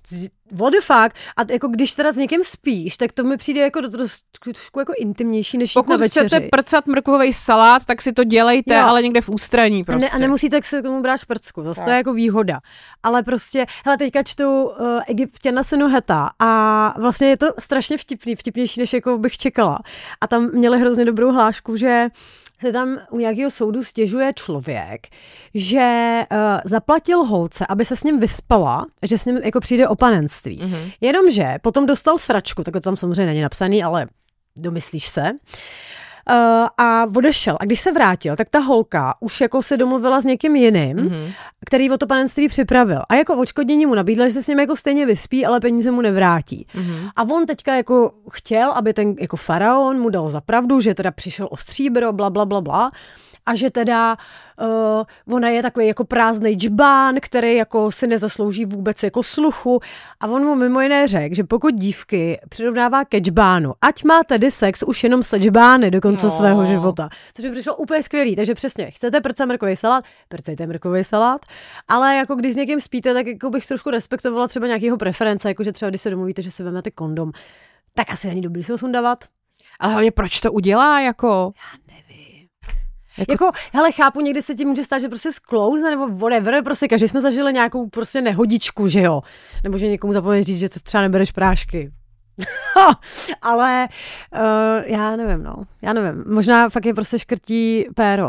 what the fuck? A jako když teda s někým spíš, tak to mi přijde jako do trošku jako intimnější, než jít na večeři. Pokud chcete prcat mrkvový salát, tak si to dělejte, jo. ale někde v ústraní prostě. A, ne, a nemusíte se k tomu brát šprcku, zase to je jako výhoda. Ale prostě, hele, teďka čtu uh, Egyptěna Senuheta a vlastně je to strašně vtipný, vtipnější, než jako bych čekala. A tam měli hrozně dobrou hlášku, že se tam u nějakého soudu stěžuje člověk, že uh, zaplatil holce, aby se s ním vyspala, že s ním jako přijde o panenství. Mm-hmm. Jenomže potom dostal sračku, tak to tam samozřejmě není napsaný, ale domyslíš se. Uh, a odešel. A když se vrátil, tak ta holka už jako se domluvila s někým jiným, mm-hmm. který o to panenství připravil. A jako odškodnění mu nabídla, že se s ním jako stejně vyspí, ale peníze mu nevrátí. Mm-hmm. A on teďka jako chtěl, aby ten jako faraon mu dal za pravdu, že teda přišel o stříbro, bla, bla, bla, bla. A že teda uh, ona je takový jako prázdnej džbán, který jako si nezaslouží vůbec jako sluchu. A on mu mimo jiné řekl, že pokud dívky přirovnává ke džbánu, ať má tedy sex už jenom se džbány do konce no. svého života. Což mi přišlo úplně skvělý. Takže přesně, chcete prcat mrkový salát, prcejte mrkový salát, ale jako když s někým spíte, tak jako bych trošku respektovala třeba nějakého preference, jakože třeba když se domluvíte, že si vezmete kondom, tak asi není dobrý se ho sundavat. Ale hlavně proč to udělá, jako? Já nevím. Jako, jako, hele, chápu, někdy se ti může stát, že prostě sklouzne, nebo whatever, prostě každý jsme zažili nějakou prostě nehodičku, že jo? Nebo že někomu zapomeneš říct, že třeba nebereš prášky. Ale uh, já nevím, no. Já nevím. Možná fakt je prostě škrtí péro.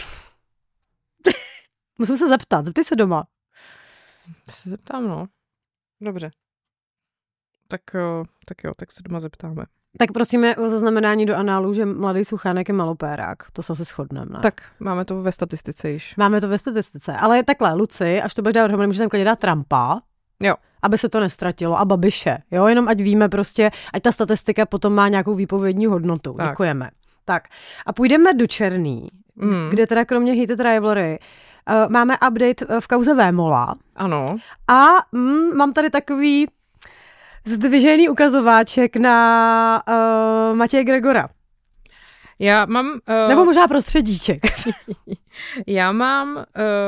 Musím se zeptat, zeptej se doma. Já se zeptám, no. Dobře. Tak, jo, tak jo, tak se doma zeptáme. Tak prosíme o zaznamenání do análu, že mladý Suchánek je malopérák. To se asi shodneme, ne? Tak, máme to ve statistice již. Máme to ve statistice. Ale takhle, Luci, až to budeš dát dohromady, můžeš tam klidně dát Trumpa, jo. aby se to nestratilo, a Babiše. Jo, jenom ať víme prostě, ať ta statistika potom má nějakou výpovědní hodnotu. Tak. Děkujeme. Tak, a půjdeme do Černý, mm. kde teda kromě Heated Rivalry uh, máme update v kauze Vémola. Ano. A mm, mám tady takový zdvižený ukazováček na uh, Matěje Gregora. Já mám... Uh... Nebo možná prostředíček. Já mám uh,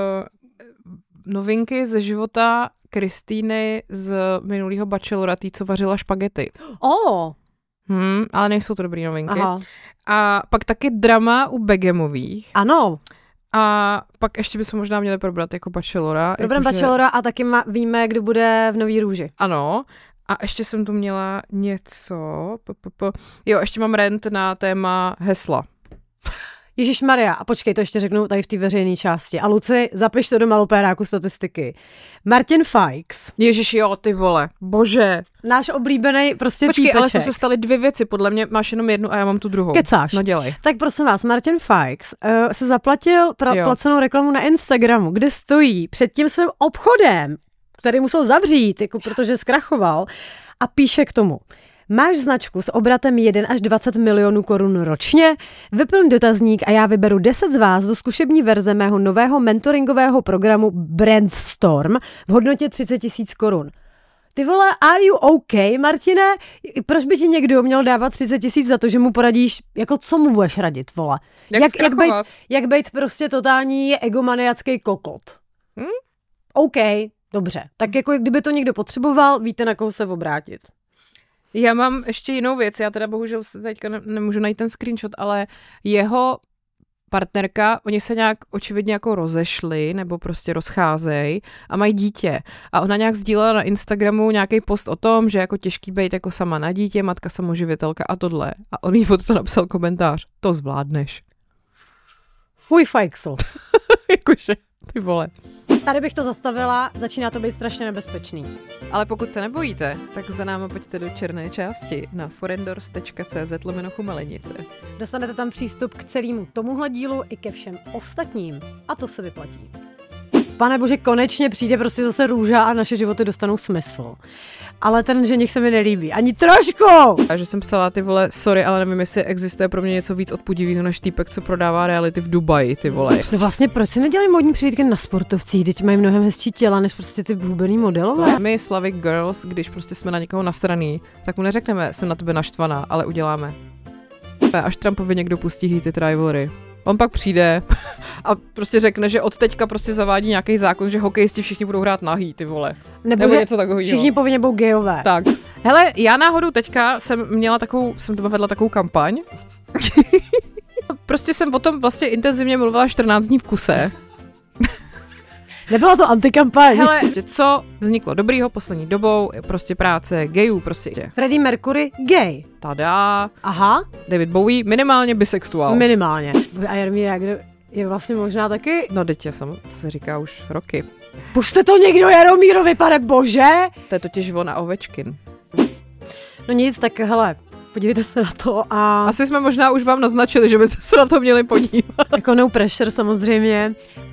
novinky ze života Kristýny z minulého Bachelora, tý, co vařila špagety. Oh. Hmm, ale nejsou to dobrý novinky. Aha. A pak taky drama u Begemových. Ano. A pak ještě bychom možná měli probrat jako Bachelora. Probrám jako Bachelora že... a taky ma- víme, kdo bude v Nový růži. Ano. A ještě jsem tu měla něco. Jo, ještě mám rant na téma hesla. Ježišmarja, a počkej, to ještě řeknu tady v té veřejné části. A Luci, zapiš to do malopéráku statistiky. Martin Fajks. Ježiš, jo, ty vole, bože. Náš oblíbený prostě Počkej, týpeček. ale to se staly dvě věci, podle mě máš jenom jednu a já mám tu druhou. Kecáš. No dělej. Tak prosím vás, Martin Fajks uh, se zaplatil pra- placenou reklamu na Instagramu, kde stojí před tím svým obchodem, který musel zavřít, jako protože zkrachoval, a píše k tomu: máš značku s obratem jedna až dvacet milionů korun ročně? Vyplň dotazník a já vyberu deset z vás do zkušební verze mého nového mentoringového programu Brandstorm v hodnotě třicet tisíc korun. Ty vole, are you okay, Martine? Proč by ti někdo měl dávat třicet tisíc za to, že mu poradíš, jako co mu budeš radit, vole? Jak, jak, jak, bejt, jak bejt prostě totální egomaniacký kokot. Hm? OK, dobře. Tak jako kdyby to někdo potřeboval, víte, na koho se obrátit. Já mám ještě jinou věc, já teda bohužel se teďka ne- nemůžu najít ten screenshot, ale jeho partnerka, oni se nějak očividně jako rozešli, nebo prostě rozcházejí a mají dítě. A ona nějak sdílela na Instagramu nějaký post o tom, že jako těžký bejt jako sama na dítě, matka samoživitelka a tohle. A on jí pod to napsal komentář: to zvládneš. Fuj fajksl. Jakože, ty vole. Tady bych to zastavila, začíná to být strašně nebezpečný. Ale pokud se nebojíte, tak za náma pojďte do černé části na forendors tečka cz lomeno chumelenice. Dostanete tam přístup k celému tomuhle dílu i ke všem ostatním. A to se vyplatí. Pane bože, konečně přijde prostě zase růža a naše životy dostanou smysl. Ale ten ženich se mi nelíbí. Ani trošku! A že jsem psala, ty vole, sorry, ale nevím, jestli existuje pro mě něco víc odpudivého než týpek, co prodává reality v Dubaji, ty vole. No vlastně proč si nedělají modní přilídky na sportovcích, teď mají mnohem hezčí těla, než prostě ty hubený modelové? My Slavic Girls, když prostě jsme na někoho nasraný, tak mu neřekneme, jsem na tebe naštvaná, ale uděláme. Až Trumpovi někdo pustí Heated Rivalry. On pak přijde a prostě řekne, že od teďka prostě zavádí nějaký zákon, že hokejisti všichni budou hrát nahý, ty vole. Nebo, Nebo něco takového. Všichni povinně budou gejové. Tak. Hele, já náhodou teďka jsem měla takovou, jsem doma vedla takovou kampaň. Prostě jsem o tom vlastně intenzivně mluvila čtrnáct dní v kuse. Nebyla to antikampaň. Hele, že co vzniklo dobrýho poslední dobou, je prostě práce gayů, prostě. Freddie Mercury, gay. Tada. Aha. David Bowie, minimálně bisexuál. Minimálně. A Jaromír Jágr je vlastně možná taky... No teď je sam, co se říká už roky. Pušte to někdo Jaromírovi, pane bože! To je totiž on a Ovečkin. No nic, tak hele, podívejte se na to a... Asi jsme možná už vám naznačili, že byste se na to měli podívat. Jako no pressure samozřejmě.